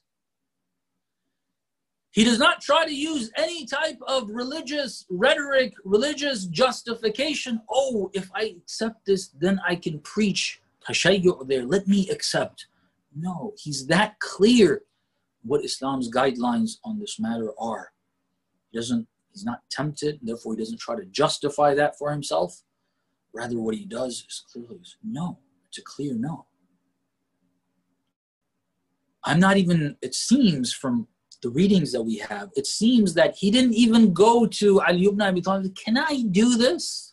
He does not try to use any type of religious rhetoric, religious justification. Oh, if I accept this, then I can preach tashayyu' there. Let me accept. No, he's that clear what Islam's guidelines on this matter are. He doesn't, he's not tempted, therefore he doesn't try to justify that for himself. Rather, what he does is clearly no. It's a clear no. I'm not even, it seems from the readings that we have, it seems that he didn't even go to Ali ibn Abi Talib, can I do this?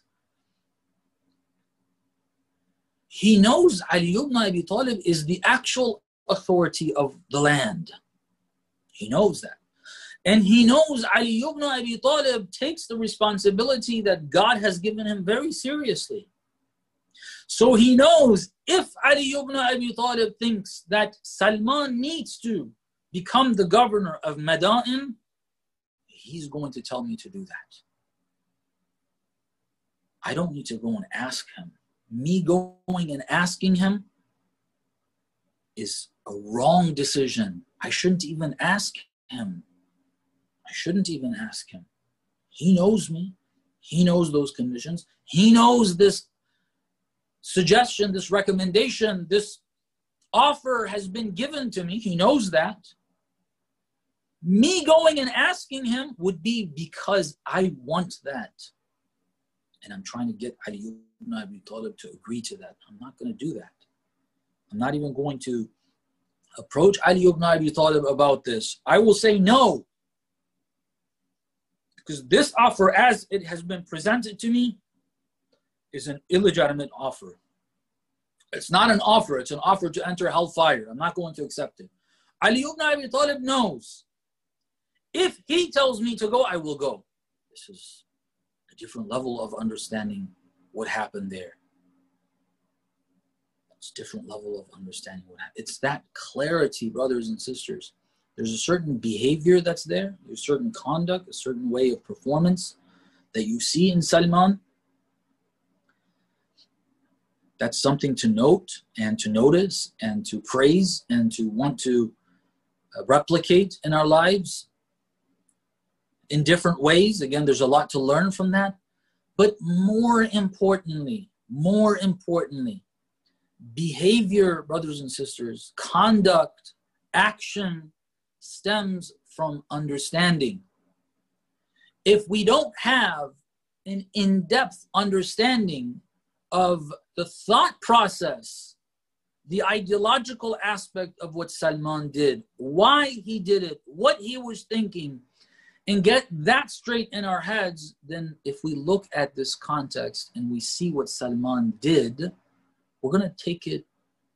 He knows Ali ibn Abi Talib is the actual authority of the land. He knows that. And he knows Ali ibn Abi Talib takes the responsibility that God has given him very seriously. So he knows if Ali ibn Abi Talib thinks that Salman needs to become the governor of Madain, he's going to tell me to do that. I don't need to go and ask him. Me going and asking him is a wrong decision. I shouldn't even ask him. I shouldn't even ask him. He knows me. He knows those conditions. He knows this suggestion, this recommendation, this offer has been given to me. He knows that. Me going and asking him would be because I want that. And I'm trying to get Ali ibn Abi Talib to agree to that. I'm not going to do that. I'm not even going to approach Ali ibn Abi Talib about this. I will say no. Because this offer, as it has been presented to me, is an illegitimate offer. It's not an offer. It's an offer to enter hellfire. I'm not going to accept it. Ali ibn Abi Talib knows. If he tells me to go, I will go. This is a different level of understanding what happened there. It's a different level of understanding what happened. It's that clarity, brothers and sisters. There's a certain behavior that's there. There's a certain conduct, a certain way of performance that you see in Salman. That's something to note and to notice and to praise and to want to uh, replicate in our lives in different ways. Again, there's a lot to learn from that. But more importantly, more importantly, behavior, brothers and sisters, conduct, action stems from understanding. If we don't have an in-depth understanding of the thought process, the ideological aspect of what Salman did, why he did it, what he was thinking, and get that straight in our heads, then if we look at this context and we see what Salman did, we're going to take it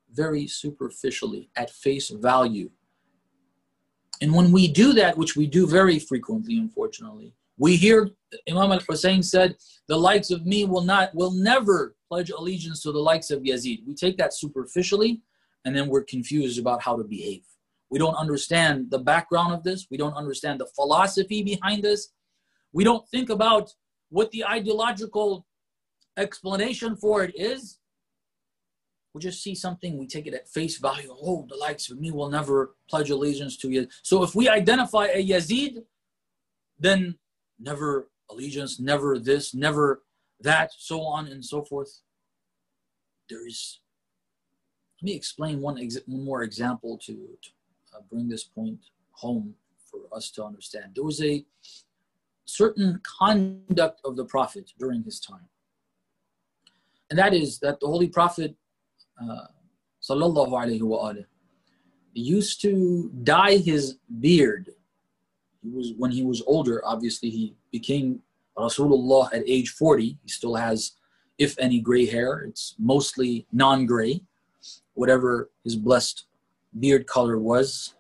very superficially, at face value. And when we do that, which we do very frequently, unfortunately, we hear Imam al-Hussein said, the likes of me will not, will never pledge allegiance to the likes of Yazid. We take that superficially, and then we're confused about how to behave. We don't understand the background of this. We don't understand the philosophy behind this. We don't think about what the ideological explanation for it is. We just see something, we take it at face value. Oh, the likes of me will never pledge allegiance to Yazid. So if we identify a Yazid, then never allegiance, never this, never that, so on and so forth. There is, let me explain one, ex one more example to, to uh, bring this point home for us to understand. There was a certain conduct of the Prophet during his time. And that is that the Holy Prophet, uh, sallallahu alayhi wa alayhi, used to dye his beard. He was, when he was older, obviously he became Rasulullah at age forty. He still has, if any, gray hair. It's mostly non-gray, whatever his blessed beard color was.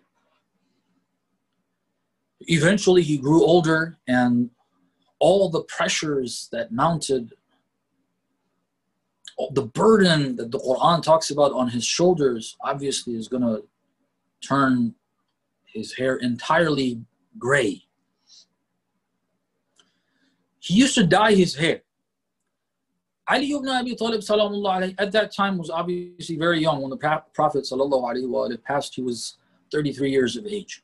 Eventually he grew older, and all the pressures that mounted, the burden that the Quran talks about on his shoulders, obviously is going to turn his hair entirely gray. He used to dye his hair. Ali ibn Abi Talib sallallahu alayhi, at that time was obviously very young. When the Prophet sallallahu alayhi wa alayhi passed, he was thirty-three years of age.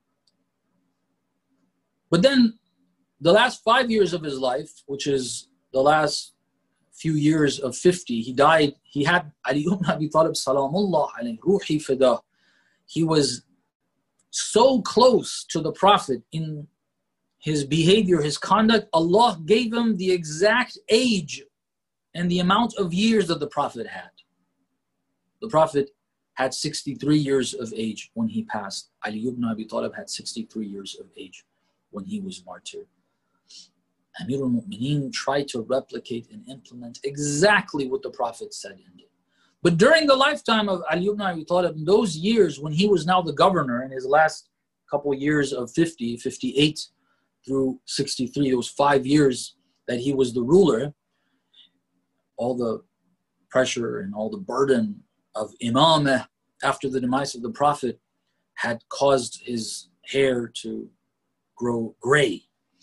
But then the last five years of his life, which is the last few years of fifty, he died. He had Ali ibn Abi Talib salamullah alayhi, ruhi fidah. He was so close to the Prophet in his behavior, his conduct. Allah gave him the exact age and the amount of years that the Prophet had. The Prophet had sixty-three years of age when he passed. Ali ibn Abi Talib had sixty-three years of age when he was martyred. Amir al-Mu'mineen tried to replicate and implement exactly what the Prophet said and did. But during the lifetime of Ali ibn Abi Talib, in those years when he was now the governor, in his last couple years of fifty, fifty-eight through sixty-three, those five years that he was the ruler, all the pressure and all the burden of imamah after the demise of the Prophet had caused his hair to grow gray.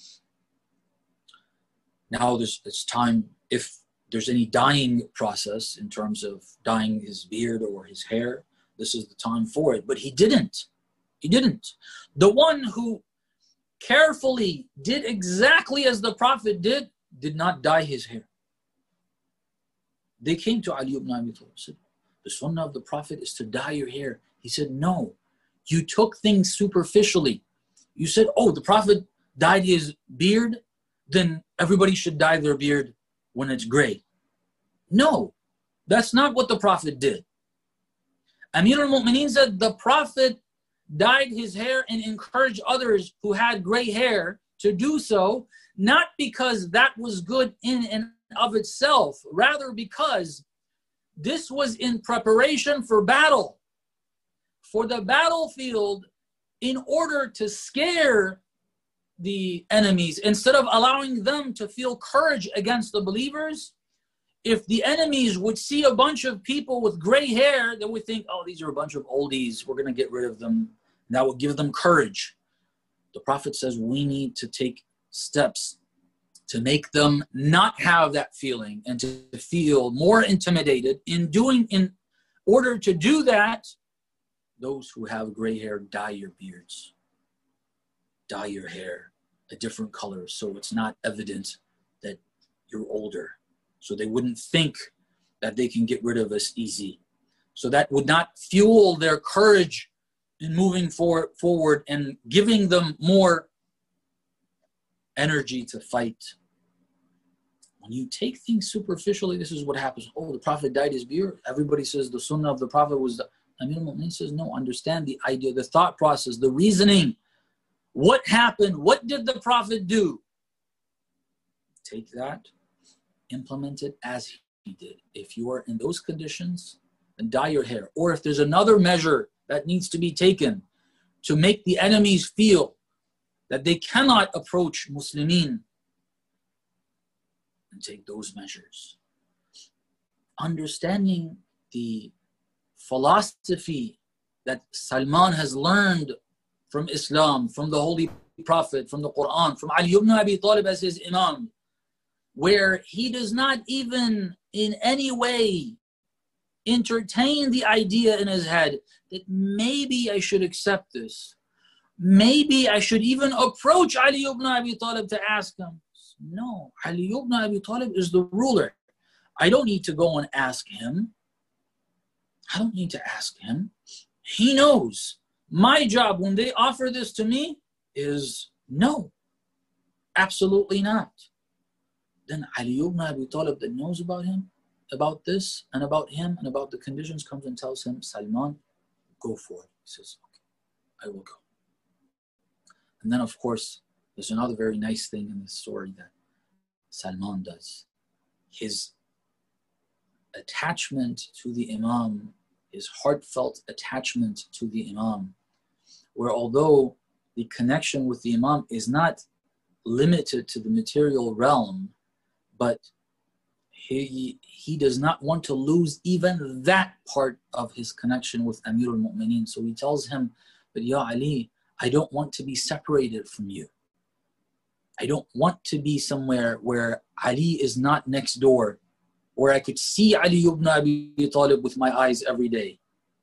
Now there's, it's time, if there's any dyeing process in terms of dyeing his beard or his hair, this is the time for it. But he didn't. He didn't. The one who carefully did exactly as the Prophet did, did not dye his hair. They came to Ali ibn Abi Talib and said, the sunnah of the Prophet is to dye your hair. He said, no, you took things superficially. You said, oh, the Prophet dyed his beard, then everybody should dye their beard when it's gray. No, that's not what the Prophet did. Amir al-Mu'mineen said the Prophet dyed his hair and encouraged others who had gray hair to do so, not because that was good in and of itself, rather because this was in preparation for battle, for the battlefield, in order to scare the enemies. Instead of allowing them to feel courage against the believers, if the enemies would see a bunch of people with gray hair, they would think, oh, these are a bunch of oldies, we're going to get rid of them. And that would give them courage. The Prophet says we need to take steps to make them not have that feeling and to feel more intimidated. In doing, in order to do that, those who have gray hair, dye your beards. Dye your hair a different color so it's not evident that you're older. So they wouldn't think that they can get rid of us easy. So that would not fuel their courage in moving for, forward and giving them more energy to fight. When you take things superficially, this is what happens. Oh, the Prophet dyed his beard. Everybody says the sunnah of the Prophet was the... Amir al-Mu'mineen says, no, understand the idea, the thought process, the reasoning. What happened? What did the Prophet do? Take that, implement it as he did. If you are in those conditions, then dye your hair. Or if there's another measure that needs to be taken to make the enemies feel that they cannot approach Muslimin, and take those measures. Understanding the philosophy that Salman has learned from Islam, from the Holy Prophet, from the Quran, from Ali ibn Abi Talib as his Imam, where he does not even in any way entertain the idea in his head that maybe I should accept this. Maybe I should even approach Ali ibn Abi Talib to ask him. No, Ali ibn Abi Talib is the ruler. I don't need to go and ask him. I don't need to ask him. He knows. My job when they offer this to me is no, absolutely not. Then Ali ibn Abi Talib that knows about him, about this and about him and about the conditions comes and tells him, Salman, go for it. He says, okay, I will go. And then of course, there's another very nice thing in this story that Salman does. His attachment to the Imam, his heartfelt attachment to the Imam, where although the connection with the Imam is not limited to the material realm, but he, he does not want to lose even that part of his connection with Amir al-Mu'mineen. So he tells him, but Ya Ali, I don't want to be separated from you. I don't want to be somewhere where Ali is not next door, where I could see Ali ibn Abi Talib with my eyes every day.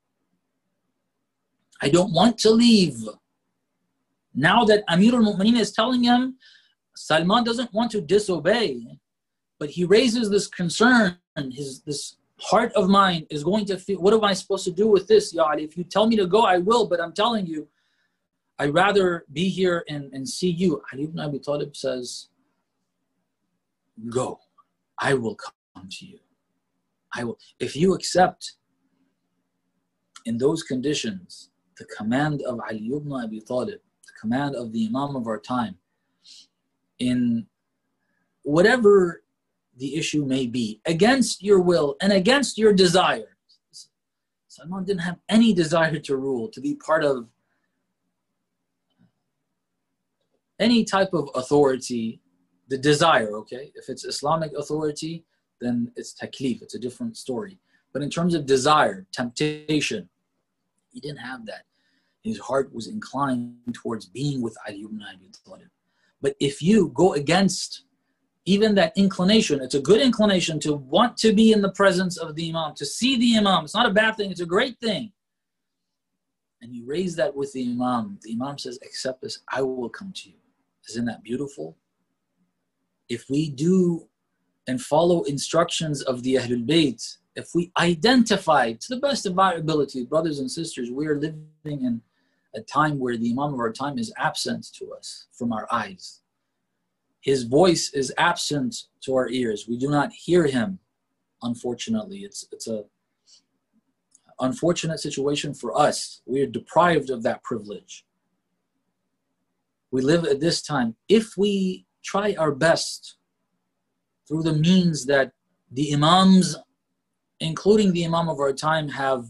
I don't want to leave. Now that Amir al-Mu'mineen is telling him, Salman doesn't want to disobey, but he raises this concern, his this heart of mine is going to feel, what am I supposed to do with this, Ya Ali? If you tell me to go, I will, but I'm telling you, I'd rather be here and, and see you. Ali ibn Abi Talib says, go, I will come to you. I will. If you accept in those conditions the command of Ali ibn Abi Talib, the command of the Imam of our time, in whatever the issue may be, against your will and against your desire. Salman didn't have any desire to rule, to be part of any type of authority, the desire, okay? If it's Islamic authority, then it's taklif, it's a different story. But in terms of desire, temptation, he didn't have that. His heart was inclined towards being with Ali ibn Abi Talib. But if you go against even that inclination, it's a good inclination to want to be in the presence of the Imam, to see the Imam. It's not a bad thing, it's a great thing. And you raise that with the Imam. The Imam says, accept this, I will come to you. Isn't that beautiful? If we do and follow instructions of the Ahlul Bayt, if we identify to the best of our ability, brothers and sisters, we are living in a time where the Imam of our time is absent to us from our eyes. His voice is absent to our ears. We do not hear him, unfortunately. It's, it's a unfortunate situation for us. We are deprived of that privilege. We live at this time. If we try our best through the means that the Imams, including the Imam of our time, have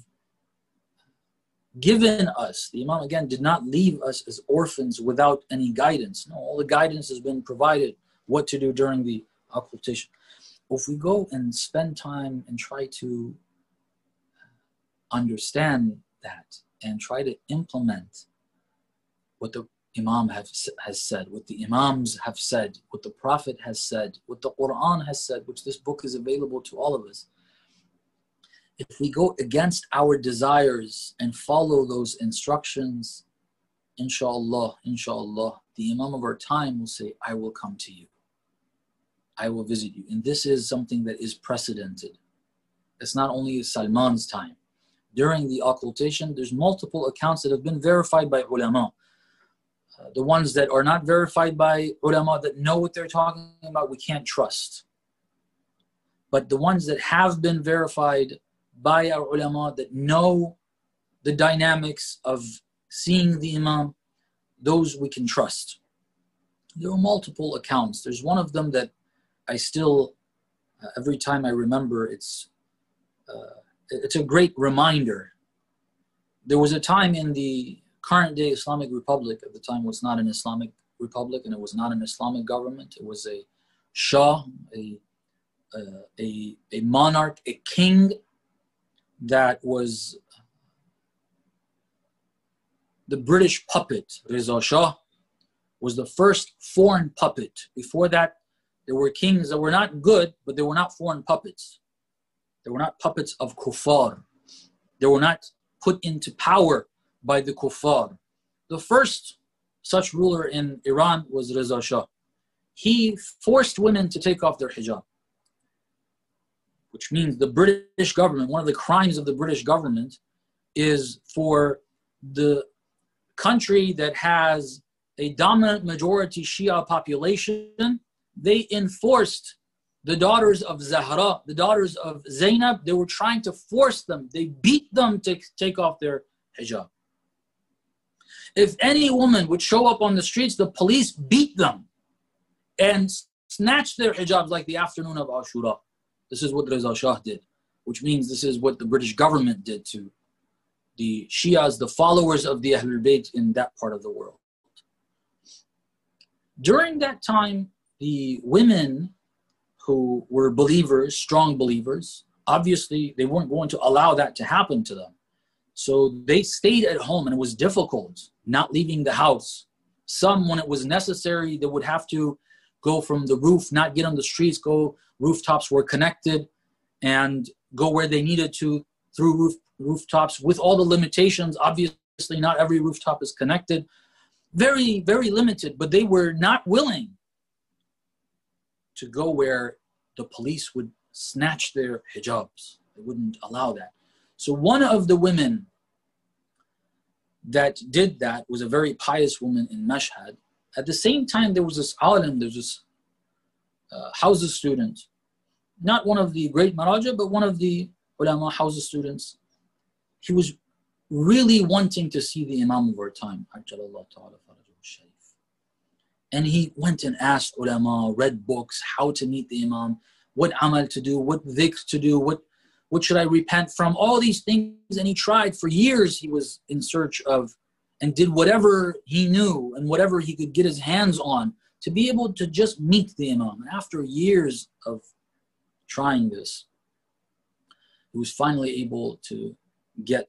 given us. The Imam, again, did not leave us as orphans without any guidance. No, all the guidance has been provided, what to do during the occultation. If we go and spend time and try to understand that and try to implement what the Imam have, has said, what the Imams have said, what the Prophet has said, what the Quran has said, which this book is available to all of us. If we go against our desires and follow those instructions, inshallah, inshallah, the Imam of our time will say, I will come to you. I will visit you. And this is something that is precedented. It's not only Salman's time. During the occultation, there's multiple accounts that have been verified by ulama. Uh, the ones that are not verified by ulama, that know what they're talking about, we can't trust. But the ones that have been verified by our ulama, that know the dynamics of seeing the Imam, those we can trust. There are multiple accounts. There's one of them that I still, uh, every time I remember, it's uh, it's a great reminder. There was a time in the current day Islamic Republic, at the time it was not an Islamic Republic and it was not an Islamic government. It was a Shah, a, uh, a, a monarch, a king that was the British puppet. Reza Shah was the first foreign puppet. Before that, there were kings that were not good, but they were not foreign puppets. They were not puppets of kuffar. They were not put into power by the kuffar. The first such ruler in Iran was Reza Shah. He forced women to take off their hijab, which means the British government, one of the crimes of the British government is for the country that has a dominant majority Shia population, they enforced the daughters of Zahra, the daughters of Zainab, they were trying to force them, they beat them to take off their hijab. If any woman would show up on the streets, the police beat them and snatched their hijabs like the afternoon of Ashura. This is what Reza Shah did, which means this is what the British government did to the Shias, the followers of the Ahlul Bayt in that part of the world. During that time, the women who were believers, strong believers, obviously they weren't going to allow that to happen to them. So they stayed at home, and it was difficult not leaving the house. Some, when it was necessary, they would have to go from the roof, not get on the streets, go, rooftops were connected, and go where they needed to through roof, rooftops with all the limitations. Obviously, not every rooftop is connected. Very, very limited, but they were not willing to go where the police would snatch their hijabs. They wouldn't allow that. So one of the women that did that was a very pious woman in Mashhad. At the same time, there was this alim, there was this uh, Hawza student, not one of the great maraja, but one of the ulama Hawza students. He was really wanting to see the Imam of our time, and he went and asked ulama, read books, how to meet the Imam, what amal to do, what dhikr to do, what, what should I repent from, all these things. And he tried for years. He was in search of and did whatever he knew and whatever he could get his hands on to be able to just meet the Imam. And after years of trying this, he was finally able to get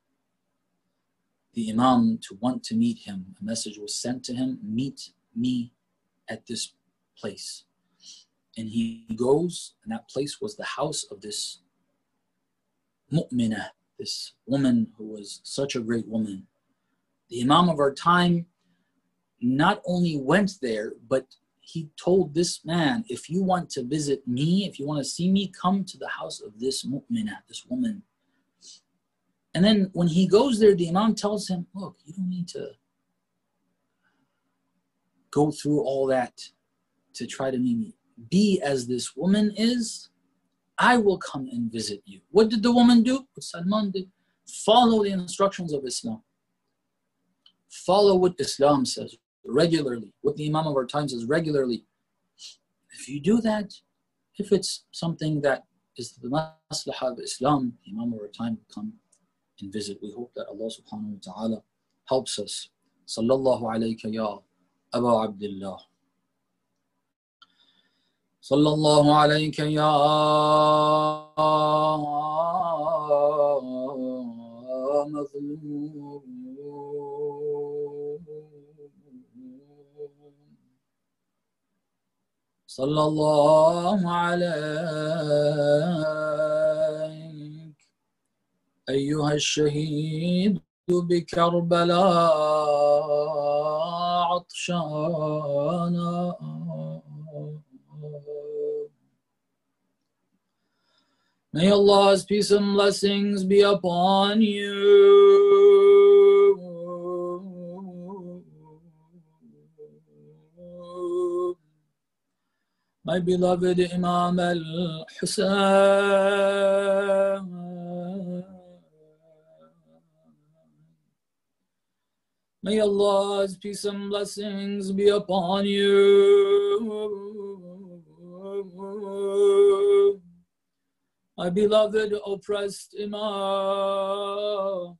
the Imam to want to meet him. A message was sent to him, meet me at this place. And he goes, and that place was the house of this mu'minah, this woman who was such a great woman. The Imam of our time not only went there, but he told this man, if you want to visit me, if you want to see me, come to the house of this mu'minah, this woman. And then when he goes there, the Imam tells him, look, you don't need to go through all that to try to meet me. Be as this woman is, I will come and visit you. What did the woman do? What Salman did? Follow the instructions of Islam. Follow what Islam says regularly, what the Imam of our time says regularly. If you do that, if it's something that is the maslahah of Islam, the Imam of our time will come and visit. We hope that Allah subhanahu wa ta'ala helps us. Sallallahu alayka ya Aba Abdullah. Sallallahu alayka ya Mazlum. Sallallahu alayk أيها الشهيد بكربلاء عطشانا. May Allah's peace and blessings be upon you, my beloved Imam al-Husayn. May Allah's peace and blessings be upon you, my beloved oppressed Imam,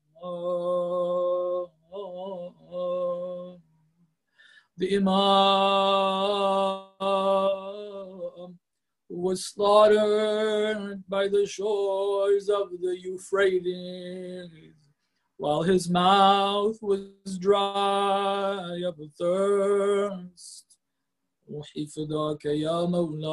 the Imam who was slaughtered by the shores of the Euphrates, while his mouth was dry of thirst. وحفظك يا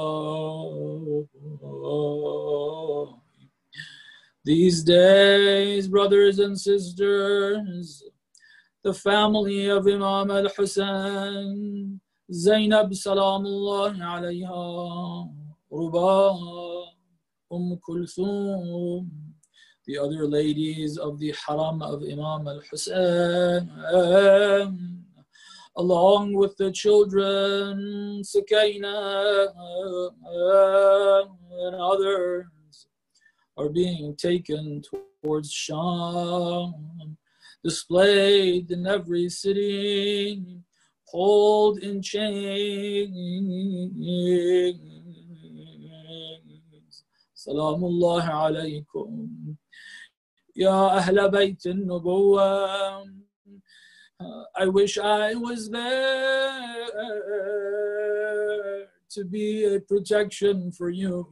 مولاي. These days, brothers and sisters, the family of Imam al-Hussein, Zainab Salamullah alayha, Ruba, Umm Kulthum, the other ladies of the Haram of Imam al-Hussein, along with the children, Sakina and others, are being taken towards Sham, displayed in every city, hold in chains. Salamullah alaykum. Ya Ahla Bayt al-Nubuwwah. I wish I was there to be a protection for you.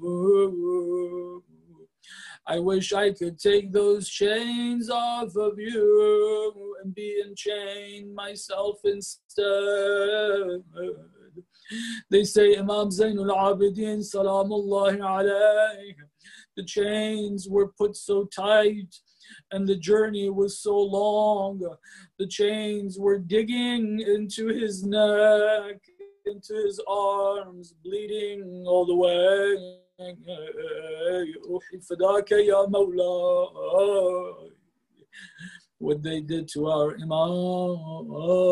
I wish I could take those chains off of you and be enchained myself instead. They say Imam Zainul Abidin Salamullahi alayhi, the chains were put so tight and the journey was so long, the chains were digging into his neck, into his arms, bleeding all the way. What they did to our Imam,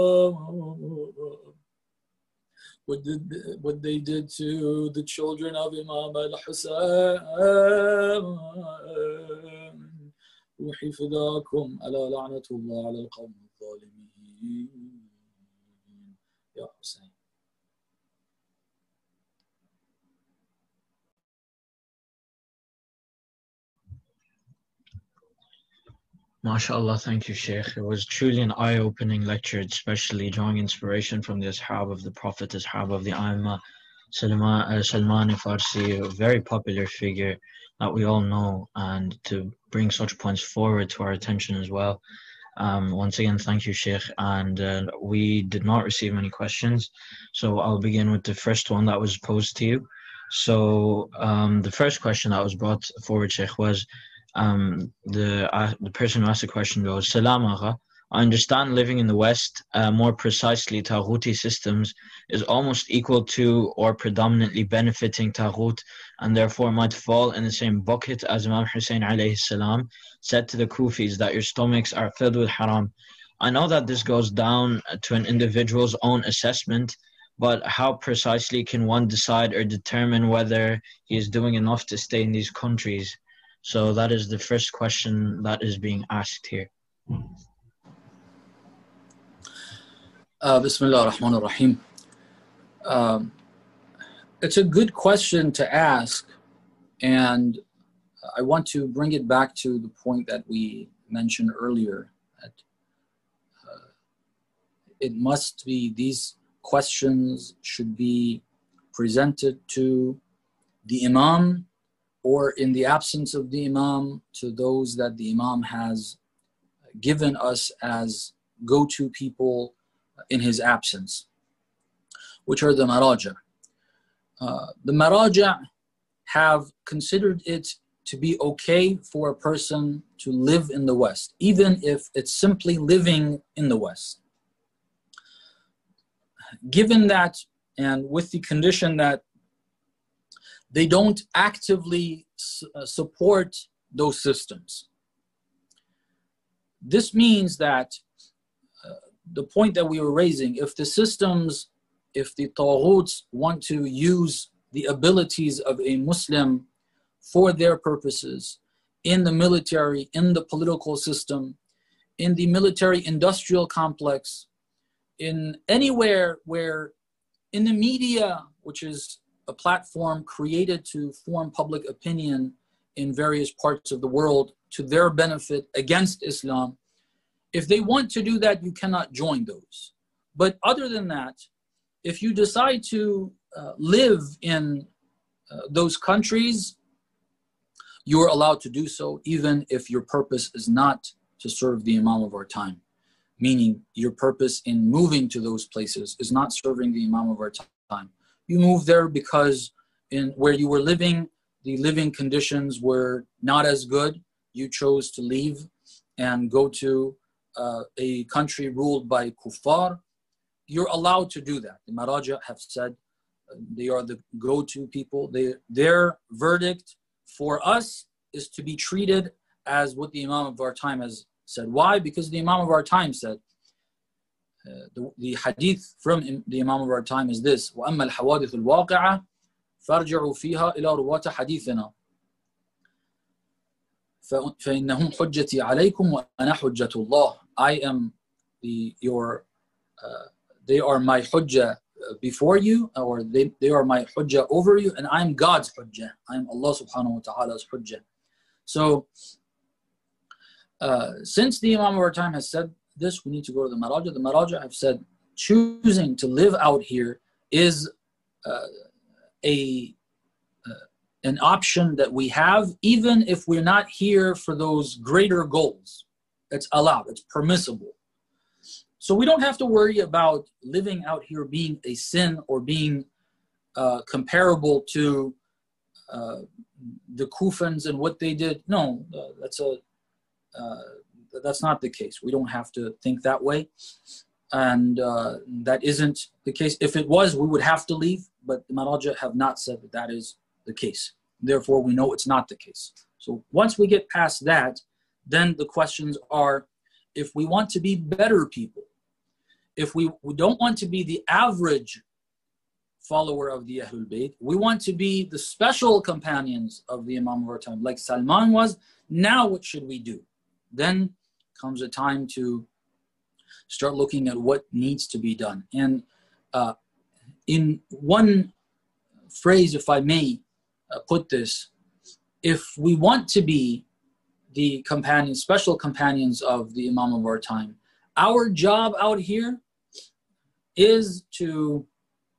what did what they did to the children of Imam al-Hussein. وحفظاكم على لعنة الله على القوم الظالمين. يا حسين. MashaAllah, thank you, Sheikh. It was truly an eye-opening lecture, especially drawing inspiration from the Ashab of the Prophet, Ashab of the Aimma, Salman, uh, Salman Farsi, a very popular figure that we all know, and to bring such points forward to our attention as well. Um, once again, thank you, Sheikh. And uh, we did not receive any questions, so I'll begin with the first one that was posed to you. So um, the first question that was brought forward, Sheikh, was um, the uh, the person who asked the question goes, Salam Agha, I understand living in the West, uh, more precisely Taghuti systems, is almost equal to or predominantly benefiting Taghut, and therefore might fall in the same bucket as Imam Hussein alayhi salam said to the Kufis that your stomachs are filled with haram. I know that this goes down to an individual's own assessment, but how precisely can one decide or determine whether he is doing enough to stay in these countries? So that is the first question that is being asked here. Uh, Bismillah ar-Rahman ar-Rahim. Um, it's a good question to ask, and I want to bring it back to the point that we mentioned earlier, that uh, it must be, these questions should be presented to the Imam, or in the absence of the Imam, to those that the Imam has given us as go-to people in his absence, which are the Maraja. Uh, the Maraja have considered it to be okay for a person to live in the West, even if it's simply living in the West. Given that, and with the condition that they don't actively su- uh, support those systems. This means that uh, the point that we were raising, if the systems, if the Taghuts want to use the abilities of a Muslim for their purposes in the military, in the political system, in the military industrial complex, in anywhere where, in the media, which is a platform created to form public opinion in various parts of the world to their benefit against Islam. If they want to do that, you cannot join those. But other than that, if you decide to uh, live in uh, those countries, you are allowed to do so, even if your purpose is not to serve the Imam of our time. Meaning your purpose in moving to those places is not serving the Imam of our time. You move there because in where you were living, the living conditions were not as good. You chose to leave and go to uh, a country ruled by kuffar. You're allowed to do that. The Maraja have said uh, they are the go-to people. They, their verdict for us is to be treated as what the Imam of our time has said. Why? Because the Imam of our time said, uh, the, the hadith from the Imam of our time is this: وَأَمَّا الْحَوَادِثُ الْوَاقِعَةِ فَارْجِعُوا فِيهَا إِلَى رُوَاةِ حَدِيثِنَا فَإِنَّهُمْ حُجَّتِي عَلَيْكُمْ وَأَنَا حُجَّةُ اللَّهِ. I am the your uh, they are my hujjah before you, or they, they are my hujjah over you, and I'm God's hujjah. I'm Allah subhanahu wa ta'ala's hujjah. So uh, since the Imam of our time has said this, we need to go to the Maraja. The Maraja have said choosing to live out here is uh, a uh, an option that we have, even if we're not here for those greater goals. It's allowed, it's permissible. So we don't have to worry about living out here being a sin or being uh, comparable to uh, the Kufans and what they did. No, uh, that's a uh, that's not the case. We don't have to think that way, and uh, that isn't the case. If it was, we would have to leave. But the Maraja have not said that that is the case. Therefore, we know it's not the case. So once we get past that, then the questions are: if we want to be better people, if we, we don't want to be the average follower of the Ahlul Bayt, we want to be the special companions of the Imam of our time, like Salman was. Now what should we do? Then comes a time to start looking at what needs to be done. And uh, in one phrase, if I may uh, put this, if we want to be the companions, special companions of the Imam of our time, our job out here is to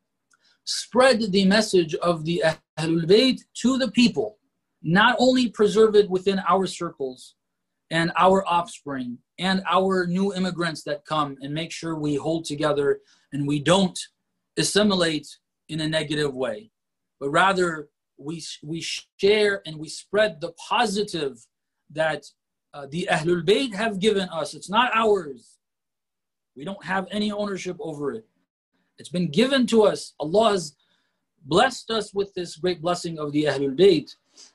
spread the message of the Ahlul Bayt to the people, not only preserve it within our circles and our offspring and our new immigrants that come, and make sure we hold together and we don't assimilate in a negative way, but rather we, we share and we spread the positive that uh, the Ahlul Bayt have given us. It's not ours. We don't have any ownership over it. It's been given to us. Allah has blessed us with this great blessing of the Ahlul Bayt.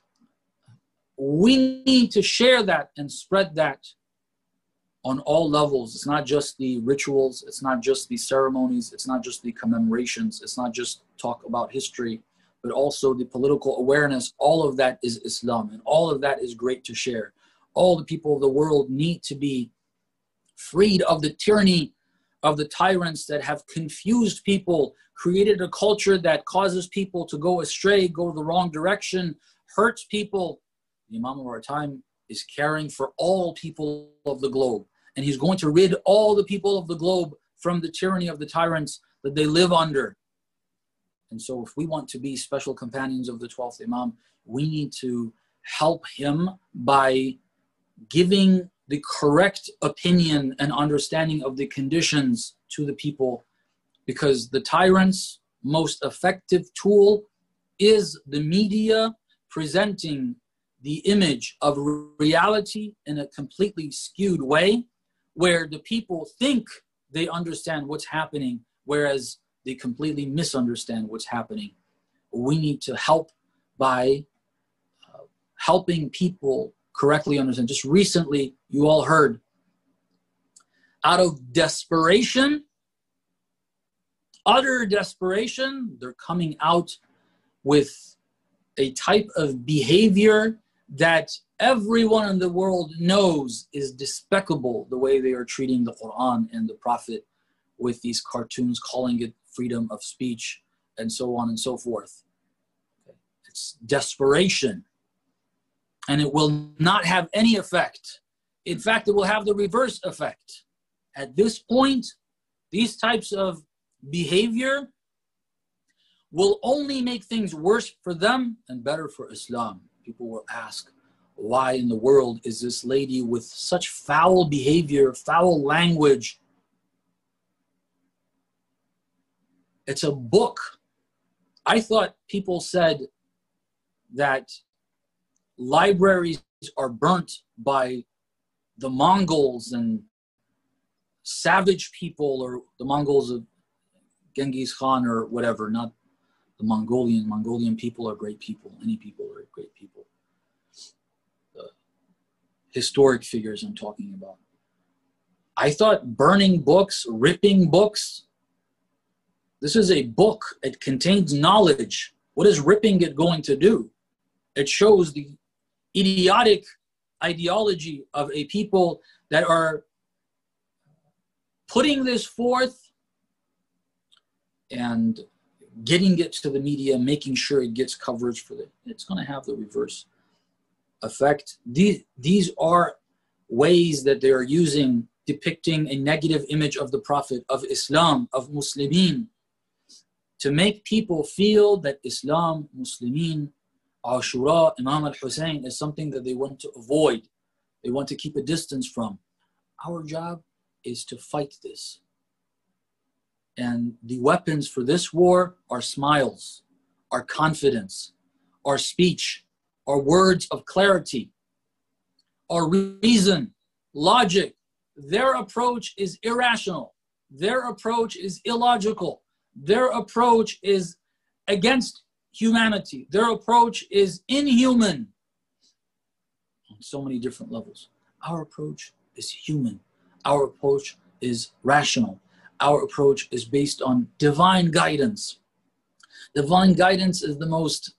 We need to share that and spread that on all levels. It's not just the rituals. It's not just the ceremonies. It's not just the commemorations. It's not just talk about history, but also the political awareness. All of that is Islam, and all of that is great to share. All the people of the world need to be freed of the tyranny of the tyrants that have confused people, created a culture that causes people to go astray, go the wrong direction, hurts people. The Imam of our time is caring for all people of the globe, and he's going to rid all the people of the globe from the tyranny of the tyrants that they live under. And so if we want to be special companions of the twelfth Imam, we need to help him by giving the correct opinion and understanding of the conditions to the people, because the tyrant's most effective tool is the media presenting the image of reality in a completely skewed way, where the people think they understand what's happening, whereas they completely misunderstand what's happening. We need to help by uh, helping people correctly understand. Just recently, you all heard, out of desperation, utter desperation, they're coming out with a type of behavior that everyone in the world knows is despicable, the way they are treating the Quran and the Prophet with these cartoons, calling it freedom of speech, and so on and so forth. It's desperation. and it will not have any effect. In fact, it will have the reverse effect. At this point, these types of behavior will only make things worse for them and better for Islam. People will ask, why in the world is this lady with such foul behavior, foul language? It's a book. I thought people said that libraries are burnt by the Mongols and savage people, or the Mongols of Genghis Khan or whatever, not the Mongolian. Mongolian people are great people. Any people are great people. The historic figures I'm talking about. I thought burning books, ripping books, this is a book. It contains knowledge. What is ripping it going to do? It shows the idiotic ideology of a people that are putting this forth and getting it to the media, making sure it gets coverage for it. It's going to have the reverse effect. These, these are ways that they are using, depicting a negative image of the Prophet, of Islam, of Muslimin, to make people feel that Islam, Muslimin, Ashura, Imam al-Hussein is something that they want to avoid. They want to keep a distance from. Our job is to fight this. And the weapons for this war are smiles, are confidence, are speech, are words of clarity, are reason, logic. Their approach is irrational. Their approach is illogical. Their approach is against humanity. Their approach is inhuman on so many different levels. Our approach is human. Our approach is rational. Our approach is based on divine guidance. Divine guidance is the most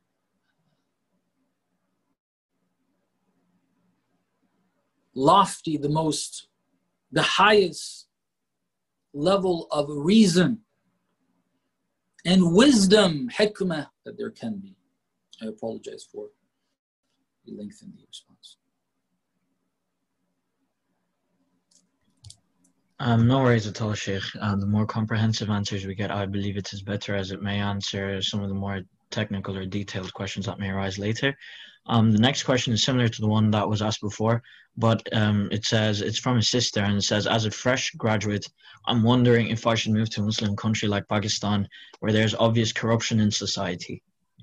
lofty, the most, the highest level of reason and wisdom, hikmah, that there can be. I apologize for the length in the response. Um, no worries at all, Sheikh. Uh, the more comprehensive answers we get, I believe it is better, as it may answer some of the more technical or detailed questions that may arise later. Um, the next question is similar to the one that was asked before, but um, it says, it's from a sister, and it says, as a fresh graduate, I'm wondering if I should move to a Muslim country like Pakistan, where there's obvious corruption in society.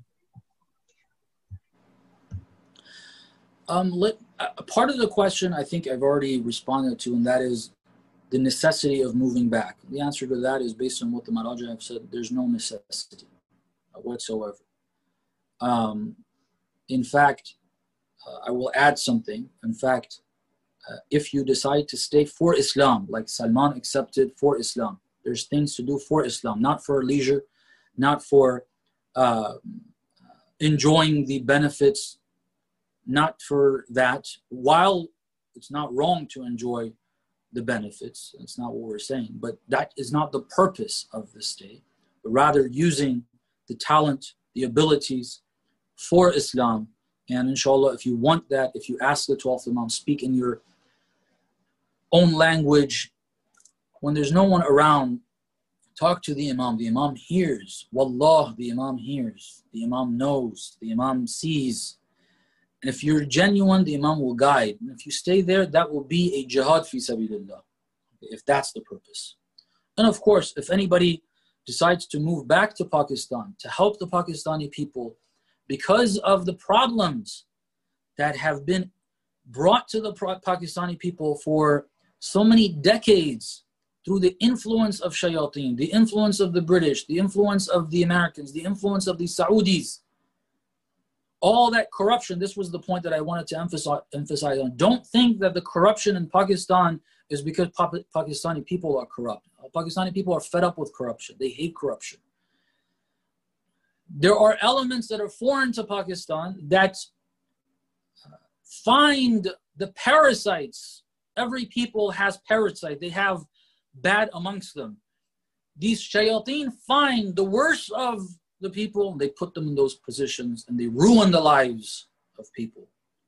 Um, let, uh, part of the question I think I've already responded to, and that is the necessity of moving back. The answer to that is based on what the Maraja have said. There's no necessity whatsoever. Um, in fact, uh, I will add something. In fact, uh, if you decide to stay for Islam, like Salman accepted for Islam, there's things to do for Islam, not for leisure, not for uh, enjoying the benefits, not for that. While it's not wrong to enjoy the benefits, that's not what we're saying, but that is not the purpose of the stay, but rather using the talent, the abilities for Islam. And inshallah, if you want that, if you ask the twelfth Imam, speak in your own language. When there's no one around, talk to the Imam. The Imam hears. Wallah, the Imam hears. The Imam knows. The Imam sees. And if you're genuine, the Imam will guide. And if you stay there, that will be a jihad fi sabilillah, if that's the purpose. And of course, if anybody decides to move back to Pakistan to help the Pakistani people because of the problems that have been brought to the Pakistani people for so many decades through the influence of shayateen, the influence of the British, the influence of the Americans, the influence of the Saudis, all that corruption. This was the point that I wanted to emphasize, emphasize on. Don't think that the corruption in Pakistan is because Pakistani people are corrupt. Pakistani people are fed up with corruption. They hate corruption. There are elements that are foreign to Pakistan that find the parasites. Every people has parasites. They have bad amongst them. These shayateen find the worst of the people, they put them in those positions, and they ruin the lives of people.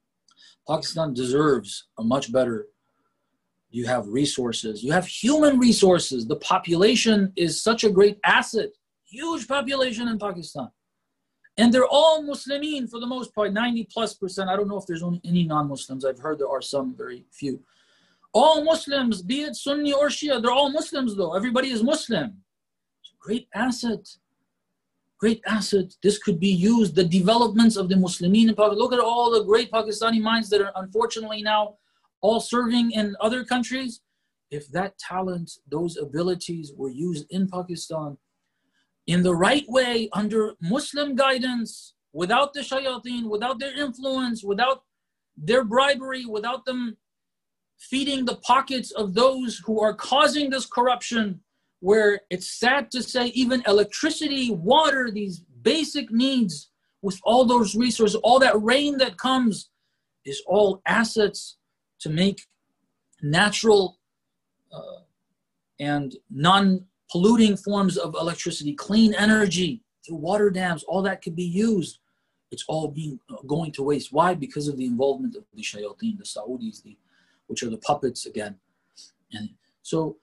Pakistan deserves a much better. You have resources. You have human resources. The population is such a great asset. Huge population in Pakistan. And they're all Muslimin for the most part, ninety plus percent. I don't know if there's only any non-Muslims. I've heard there are some, very few. All Muslims, be it Sunni or Shia, they're all Muslims though. Everybody is Muslim. It's a great asset. Great asset. This could be used. The developments of the Muslimin in Pakistan. Look at all the great Pakistani minds that are unfortunately now all serving in other countries. If that talent, those abilities were used in Pakistan in the right way, under Muslim guidance, without the shayateen, without their influence, without their bribery, without them feeding the pockets of those who are causing this corruption, where it's sad to say even electricity, water, these basic needs, with all those resources, all that rain that comes, is all assets to make natural uh, and non-polluting forms of electricity, clean energy through water dams, all that could be used. It's all being uh, going to waste. Why? Because of the involvement of the shayateen, the Saudis, the, which are the puppets again. And so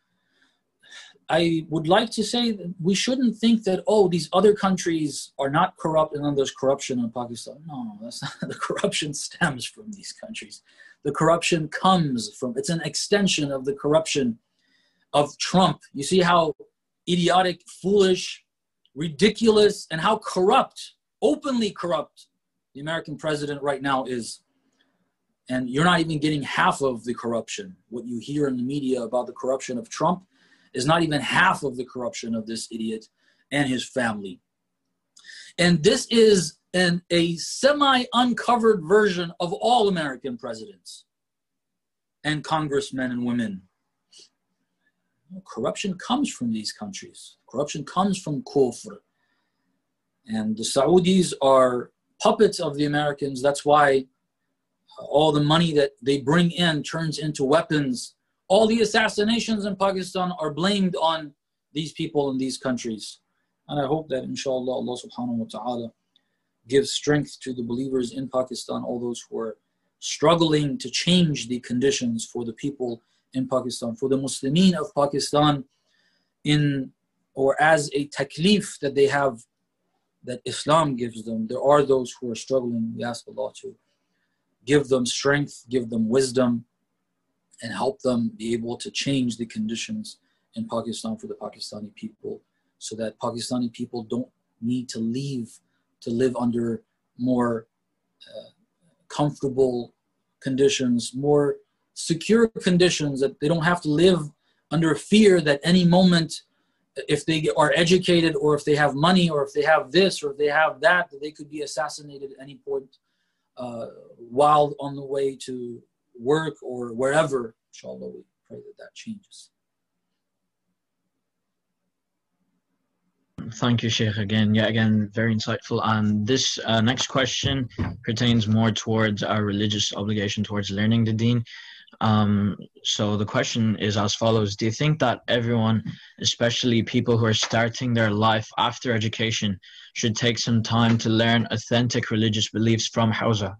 I would like to say that we shouldn't think that, oh, these other countries are not corrupt and then there's corruption in Pakistan. No, that's not. The corruption stems from these countries. The corruption comes from, it's an extension of the corruption of Trump. You see how idiotic, foolish, ridiculous, and how corrupt, openly corrupt the American president right now is. And you're not even getting half of the corruption. What you hear in the media about the corruption of Trump is not even half of the corruption of this idiot and his family. And this is an, a semi-uncovered version of all American presidents and congressmen and women. Corruption comes from these countries. Corruption comes from kufr. And the Saudis are puppets of the Americans. That's why all the money that they bring in turns into weapons. All the assassinations in Pakistan are blamed on these people in these countries. And I hope that, inshallah, Allah subhanahu wa ta'ala gives strength to the believers in Pakistan, all those who are struggling to change the conditions for the people in Pakistan, for the Muslimin of Pakistan, in or as a taklif that they have, that Islam gives them. There are those who are struggling. We ask Allah to give them strength, give them wisdom, and help them be able to change the conditions in Pakistan for the Pakistani people, so that Pakistani people don't need to leave to live under more uh, comfortable conditions, more secure conditions, that they don't have to live under fear that any moment, if they are educated or if they have money or if they have this or if they have that, that they could be assassinated at any point uh, while on the way to work or wherever. Inshallah, we pray that that changes. Thank you, Sheikh, again. Yeah, again, very insightful. And this uh, next question pertains more towards our religious obligation towards learning the deen. Um, so the question is as follows. Do you think that everyone, especially people who are starting their life after education, should take some time to learn authentic religious beliefs from Hawza?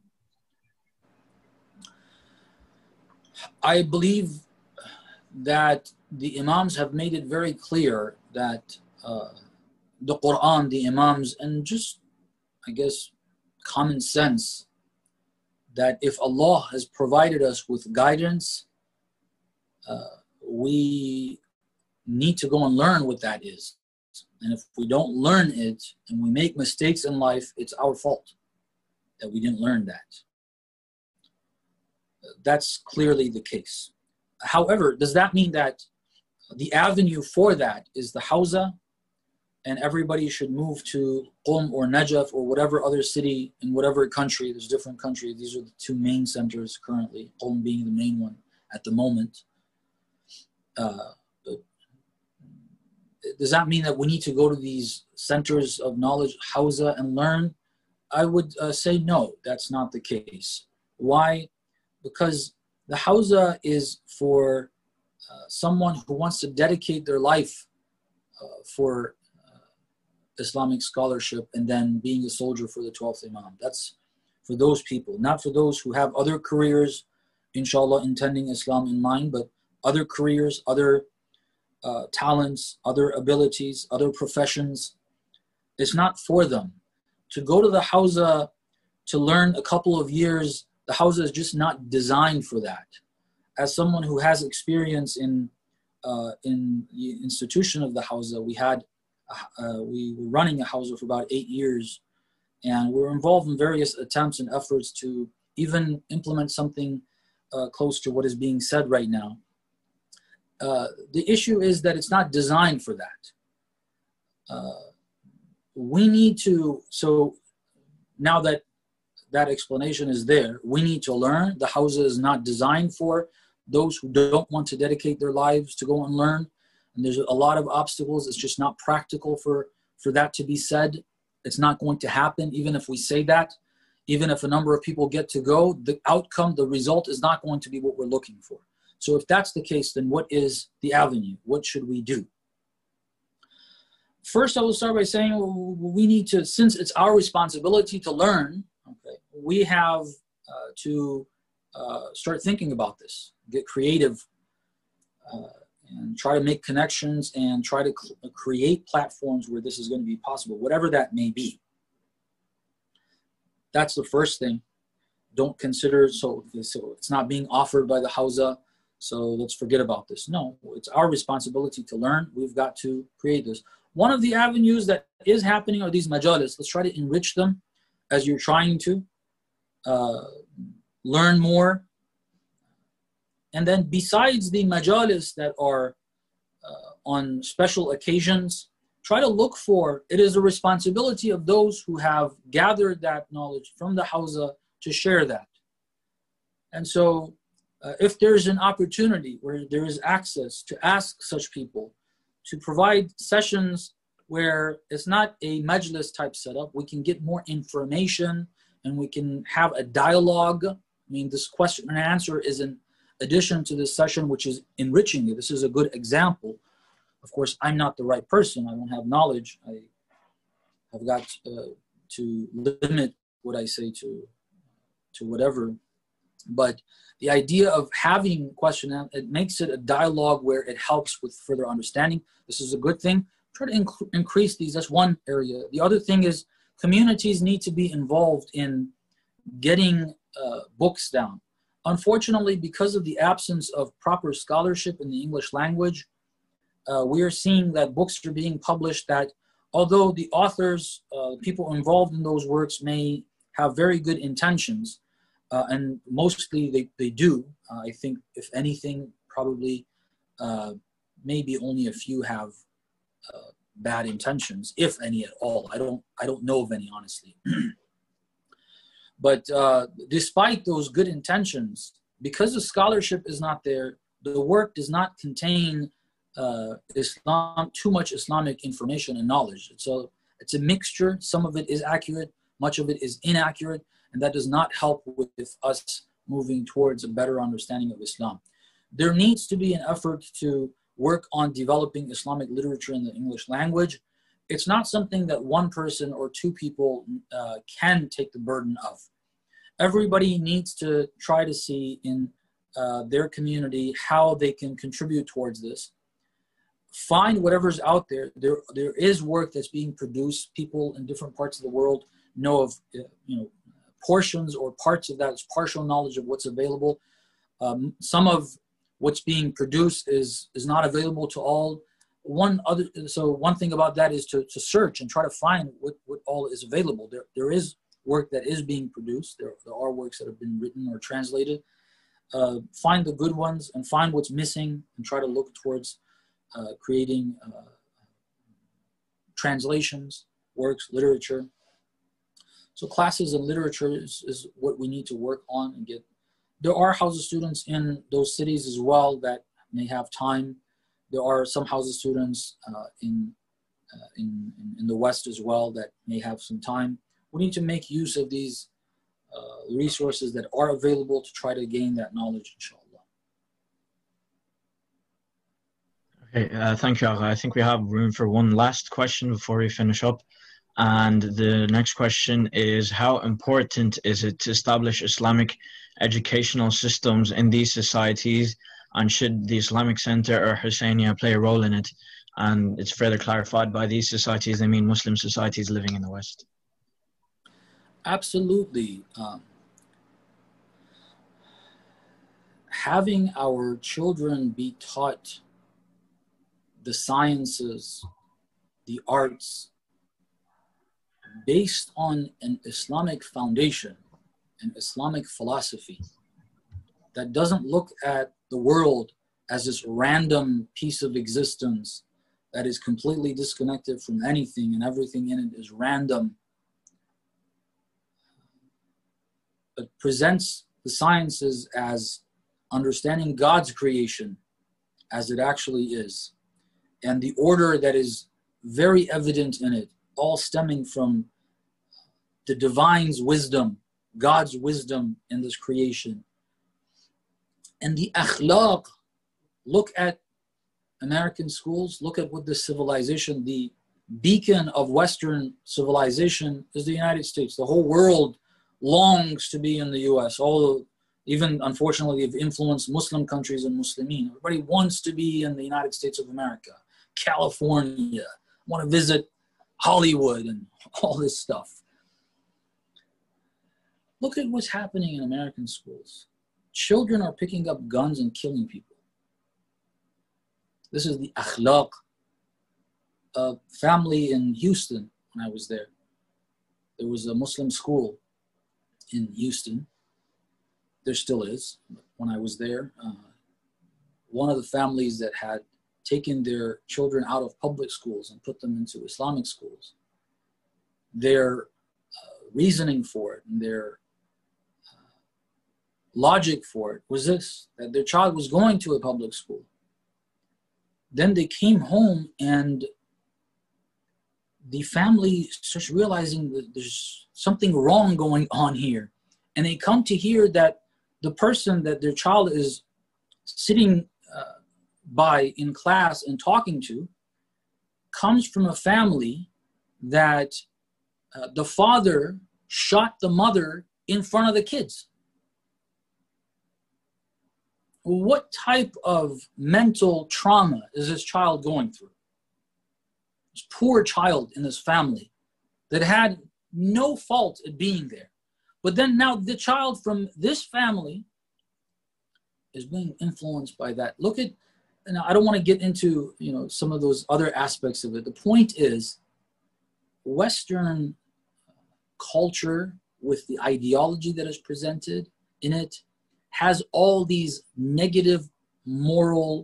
I believe that the Imams have made it very clear that uh, the Quran, the Imams, and just, I guess, common sense, that if Allah has provided us with guidance, uh, we need to go and learn what that is. And if we don't learn it and we make mistakes in life, it's our fault that we didn't learn that. That's clearly the case. However, does that mean that the avenue for that is the Hawza, and everybody should move to Qom or Najaf or whatever other city in whatever country? There's different countries. These are the two main centers currently, Qom being the main one at the moment. Uh, does that mean that we need to go to these centers of knowledge, Hawza, and learn? I would uh, say no, that's not the case. Why? Because the Hawza is for uh, someone who wants to dedicate their life uh, for uh, Islamic scholarship and then being a soldier for the twelfth Imam. That's for those people, not for those who have other careers, inshallah, intending Islam in mind, but other careers, other uh, talents, other abilities, other professions. It's not for them. To go to the Hawza to learn a couple of years, the Hawza is just not designed for that. As someone who has experience in uh, in the institution of the Hawza, we had uh, we were running a Hawza for about eight years, and we were involved in various attempts and efforts to even implement something uh, close to what is being said right now. Uh, the issue is that it's not designed for that. Uh, we need to, so now that that explanation is there, we need to learn. The Hawza is not designed for those who don't want to dedicate their lives to go and learn. And there's a lot of obstacles. It's just not practical for, for that to be said. It's not going to happen, even if we say that. Even if a number of people get to go, the outcome, the result is not going to be what we're looking for. So if that's the case, then what is the avenue? What should we do? First, I will start by saying we need to, since it's our responsibility to learn, okay, we have uh, to uh, start thinking about this, get creative, uh, and try to make connections and try to create platforms where this is going to be possible, whatever that may be. That's the first thing. Don't consider, so, so it's not being offered by the Hawza, so let's forget about this. No, it's our responsibility to learn. We've got to create this. One of the avenues that is happening are these majalis. Let's try to enrich them as you're trying to uh, learn more. And then besides the majalis that are uh, on special occasions, try to look for, it is the responsibility of those who have gathered that knowledge from the Hawza to share that. And so uh, if there's an opportunity where there is access to ask such people to provide sessions where it's not a majlis type setup, we can get more information and we can have a dialogue. I mean, this question and answer is an addition to this session, which is enriching you. This is a good example. Of course, I'm not the right person. I don't have knowledge. I have got uh, to limit what I say to, to whatever. But the idea of having question, it makes it a dialogue where it helps with further understanding. This is a good thing. Try to inc- increase these. That's one area. The other thing is communities need to be involved in getting uh, books down. Unfortunately, because of the absence of proper scholarship in the English language, uh, we are seeing that books are being published that, although the authors, uh, people involved in those works may have very good intentions, uh, and mostly they, they do. Uh, I think, if anything, probably uh, maybe only a few have uh, bad intentions, if any at all. I don't, I don't know of any, honestly. But uh, despite those good intentions, because the scholarship is not there, the work does not contain uh, Islam, too much Islamic information and knowledge. So it's a mixture. Some of it is accurate, much of it is inaccurate, and that does not help with us moving towards a better understanding of Islam. There needs to be an effort to work on developing Islamic literature in the English language. It's not something that one person or two people uh, can take the burden of. Everybody needs to try to see in uh, their community how they can contribute towards this. Find whatever's out there. There, there is work that's being produced. People in different parts of the world know of, uh, you know, portions or parts of that. It's partial knowledge of what's available. Um, some of what's being produced is is not available to all. One other, so one thing about that is to, to search and try to find what, what all is available. There, there is work that is being produced. There, there are works that have been written or translated. Uh, find the good ones and find what's missing and try to look towards uh, creating uh, translations, works, literature. So classes in literature is, is what we need to work on and get. There are Hawza students in those cities as well that may have time. There are some Hawza students uh, in, uh, in, in the West as well that may have some time. We need to make use of these uh, resources that are available to try to gain that knowledge, inshallah. Okay, uh, thank you, Agha. I think we have room for one last question before we finish up. And the next question is, how important is it to establish Islamic educational systems in these societies, and should the Islamic Center or Husseiniya play a role in it? And it's further clarified, by these societies they mean Muslim societies living in the West. Absolutely. Um, having our children be taught the sciences, the arts, based on an Islamic foundation, an Islamic philosophy that doesn't look at the world as this random piece of existence that is completely disconnected from anything and everything in it is random. It presents the sciences as understanding God's creation as it actually is, and the order that is very evident in it, all stemming from the divine's wisdom, God's wisdom in this creation. And the akhlaq, look at American schools, look at what the civilization, the beacon of Western civilization is the United States. The whole world longs to be in the U S, although even unfortunately have influenced Muslim countries and Muslimin. Everybody wants to be in the United States of America, California, want to visit Hollywood and all this stuff. Look at what's happening in American schools. Children are picking up guns and killing people. This is the akhlaq. A family in Houston, when I was there, there was a Muslim school in Houston. There still is. When I was there, uh, one of the families that had taken their children out of public schools and put them into Islamic schools, their uh, reasoning for it and their uh, logic for it was this, that their child was going to a public school. Then they came home and the family starts realizing that there's something wrong going on here. And they come to hear that the person that their child is sitting uh, by in class and talking to comes from a family that uh, the father shot the mother in front of the kids. What type of mental trauma is this child going through? This poor child in this family that had no fault at being there. But then now the child from this family is being influenced by that. Look at, and I don't want to get into, you know, some of those other aspects of it. The point is, Western culture with the ideology that is presented in it has all these negative moral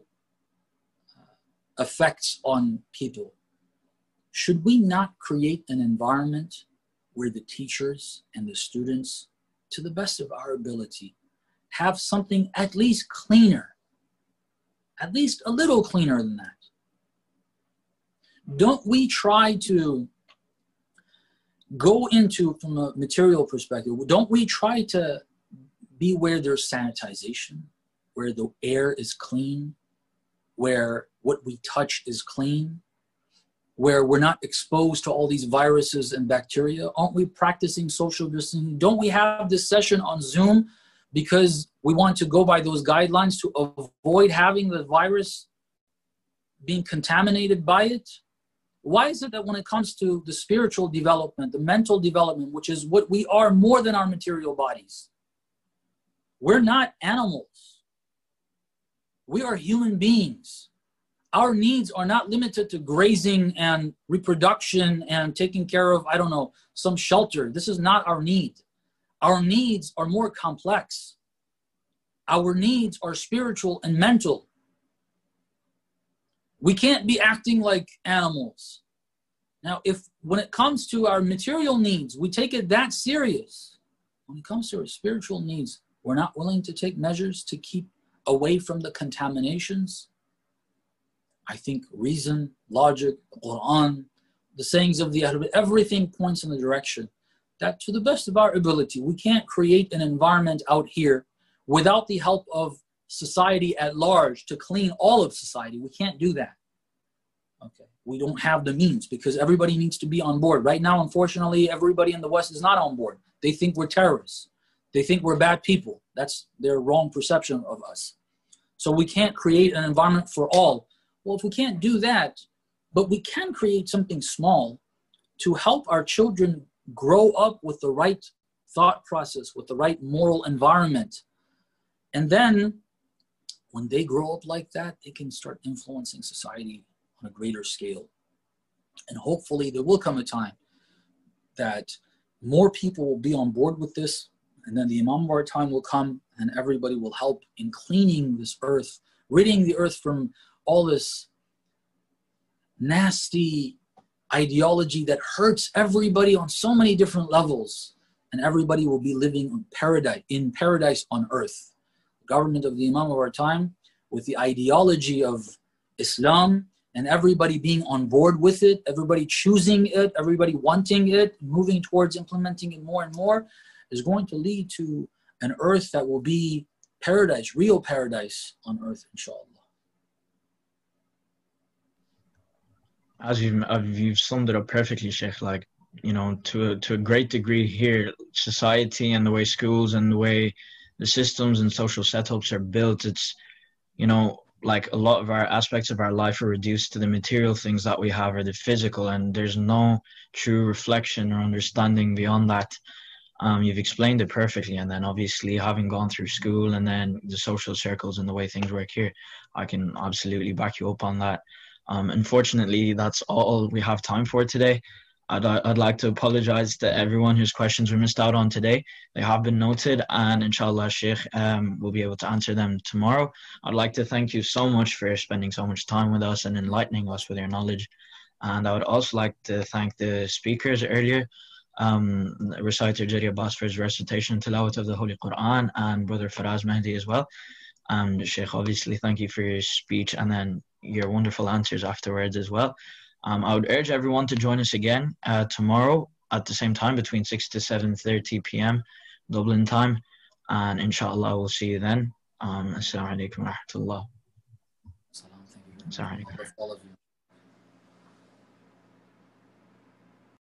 effects on people. Should we not create an environment where the teachers and the students, to the best of our ability, have something at least cleaner, at least a little cleaner than that? Don't we try to go into, from a material perspective, don't we try to be where there's sanitization, where the air is clean, where what we touch is clean, where we're not exposed to all these viruses and bacteria? Aren't we practicing social distancing? Don't we have this session on Zoom because we want to go by those guidelines to avoid having the virus being contaminated by it? Why is it that when it comes to the spiritual development, the mental development, which is what we are more than our material bodies, we're not animals. We are human beings. Our needs are not limited to grazing and reproduction and taking care of, I don't know, some shelter. This is not our need. Our needs are more complex. Our needs are spiritual and mental. We can't be acting like animals. Now, if when it comes to our material needs, we take it that serious, when it comes to our spiritual needs, we're not willing to take measures to keep away from the contaminations. I think reason, logic, the Quran, the sayings of the Ahlul, everything points in the direction that, to the best of our ability, we can't create an environment out here without the help of society at large to clean all of society. We can't do that. Okay, we don't have the means because everybody needs to be on board. Right now, unfortunately, everybody in the West is not on board. They think we're terrorists. They think we're bad people. That's their wrong perception of us. So we can't create an environment for all. Well, if we can't do that, but we can create something small to help our children grow up with the right thought process, with the right moral environment. And then when they grow up like that, they can start influencing society on a greater scale. And hopefully there will come a time that more people will be on board with this, and then the Imam of our time will come and everybody will help in cleaning this earth, ridding the earth from all this nasty ideology that hurts everybody on so many different levels, and everybody will be living in paradise, in paradise on earth. The government of the Imam of our time, with the ideology of Islam, and everybody being on board with it, everybody choosing it, everybody wanting it, moving towards implementing it more and more, is going to lead to an earth that will be paradise, real paradise on earth, inshallah. As you've, you've summed it up perfectly, Sheikh, like, you know, to a, to a great degree here, society and the way schools and the way the systems and social setups are built, it's, you know, like a lot of our aspects of our life are reduced to the material things that we have or the physical, and there's no true reflection or understanding beyond that. Um, you've explained it perfectly, and then obviously having gone through school and then the social circles and the way things work here, I can absolutely back you up on that. Um, unfortunately, that's all we have time for today. I'd, I'd like to apologize to everyone whose questions were missed out on today. They have been noted, and inshallah, Sheikh um, will be able to answer them tomorrow. I'd like to thank you so much for spending so much time with us and enlightening us with your knowledge. And I would also like to thank the speakers earlier, um, Reciter Jari Abbas for his recitation tilawat of the Holy Quran, and Brother Faraz Mahdi as well. Um, Sheikh, obviously, thank you for your speech and then your wonderful answers afterwards as well. Um, I would urge everyone to join us again uh, tomorrow at the same time between six to seven thirty p m Dublin time, and inshallah we'll see you then. Um, Assalamu alaikum wa rahmatullah. Assalamu alaikum. All of you.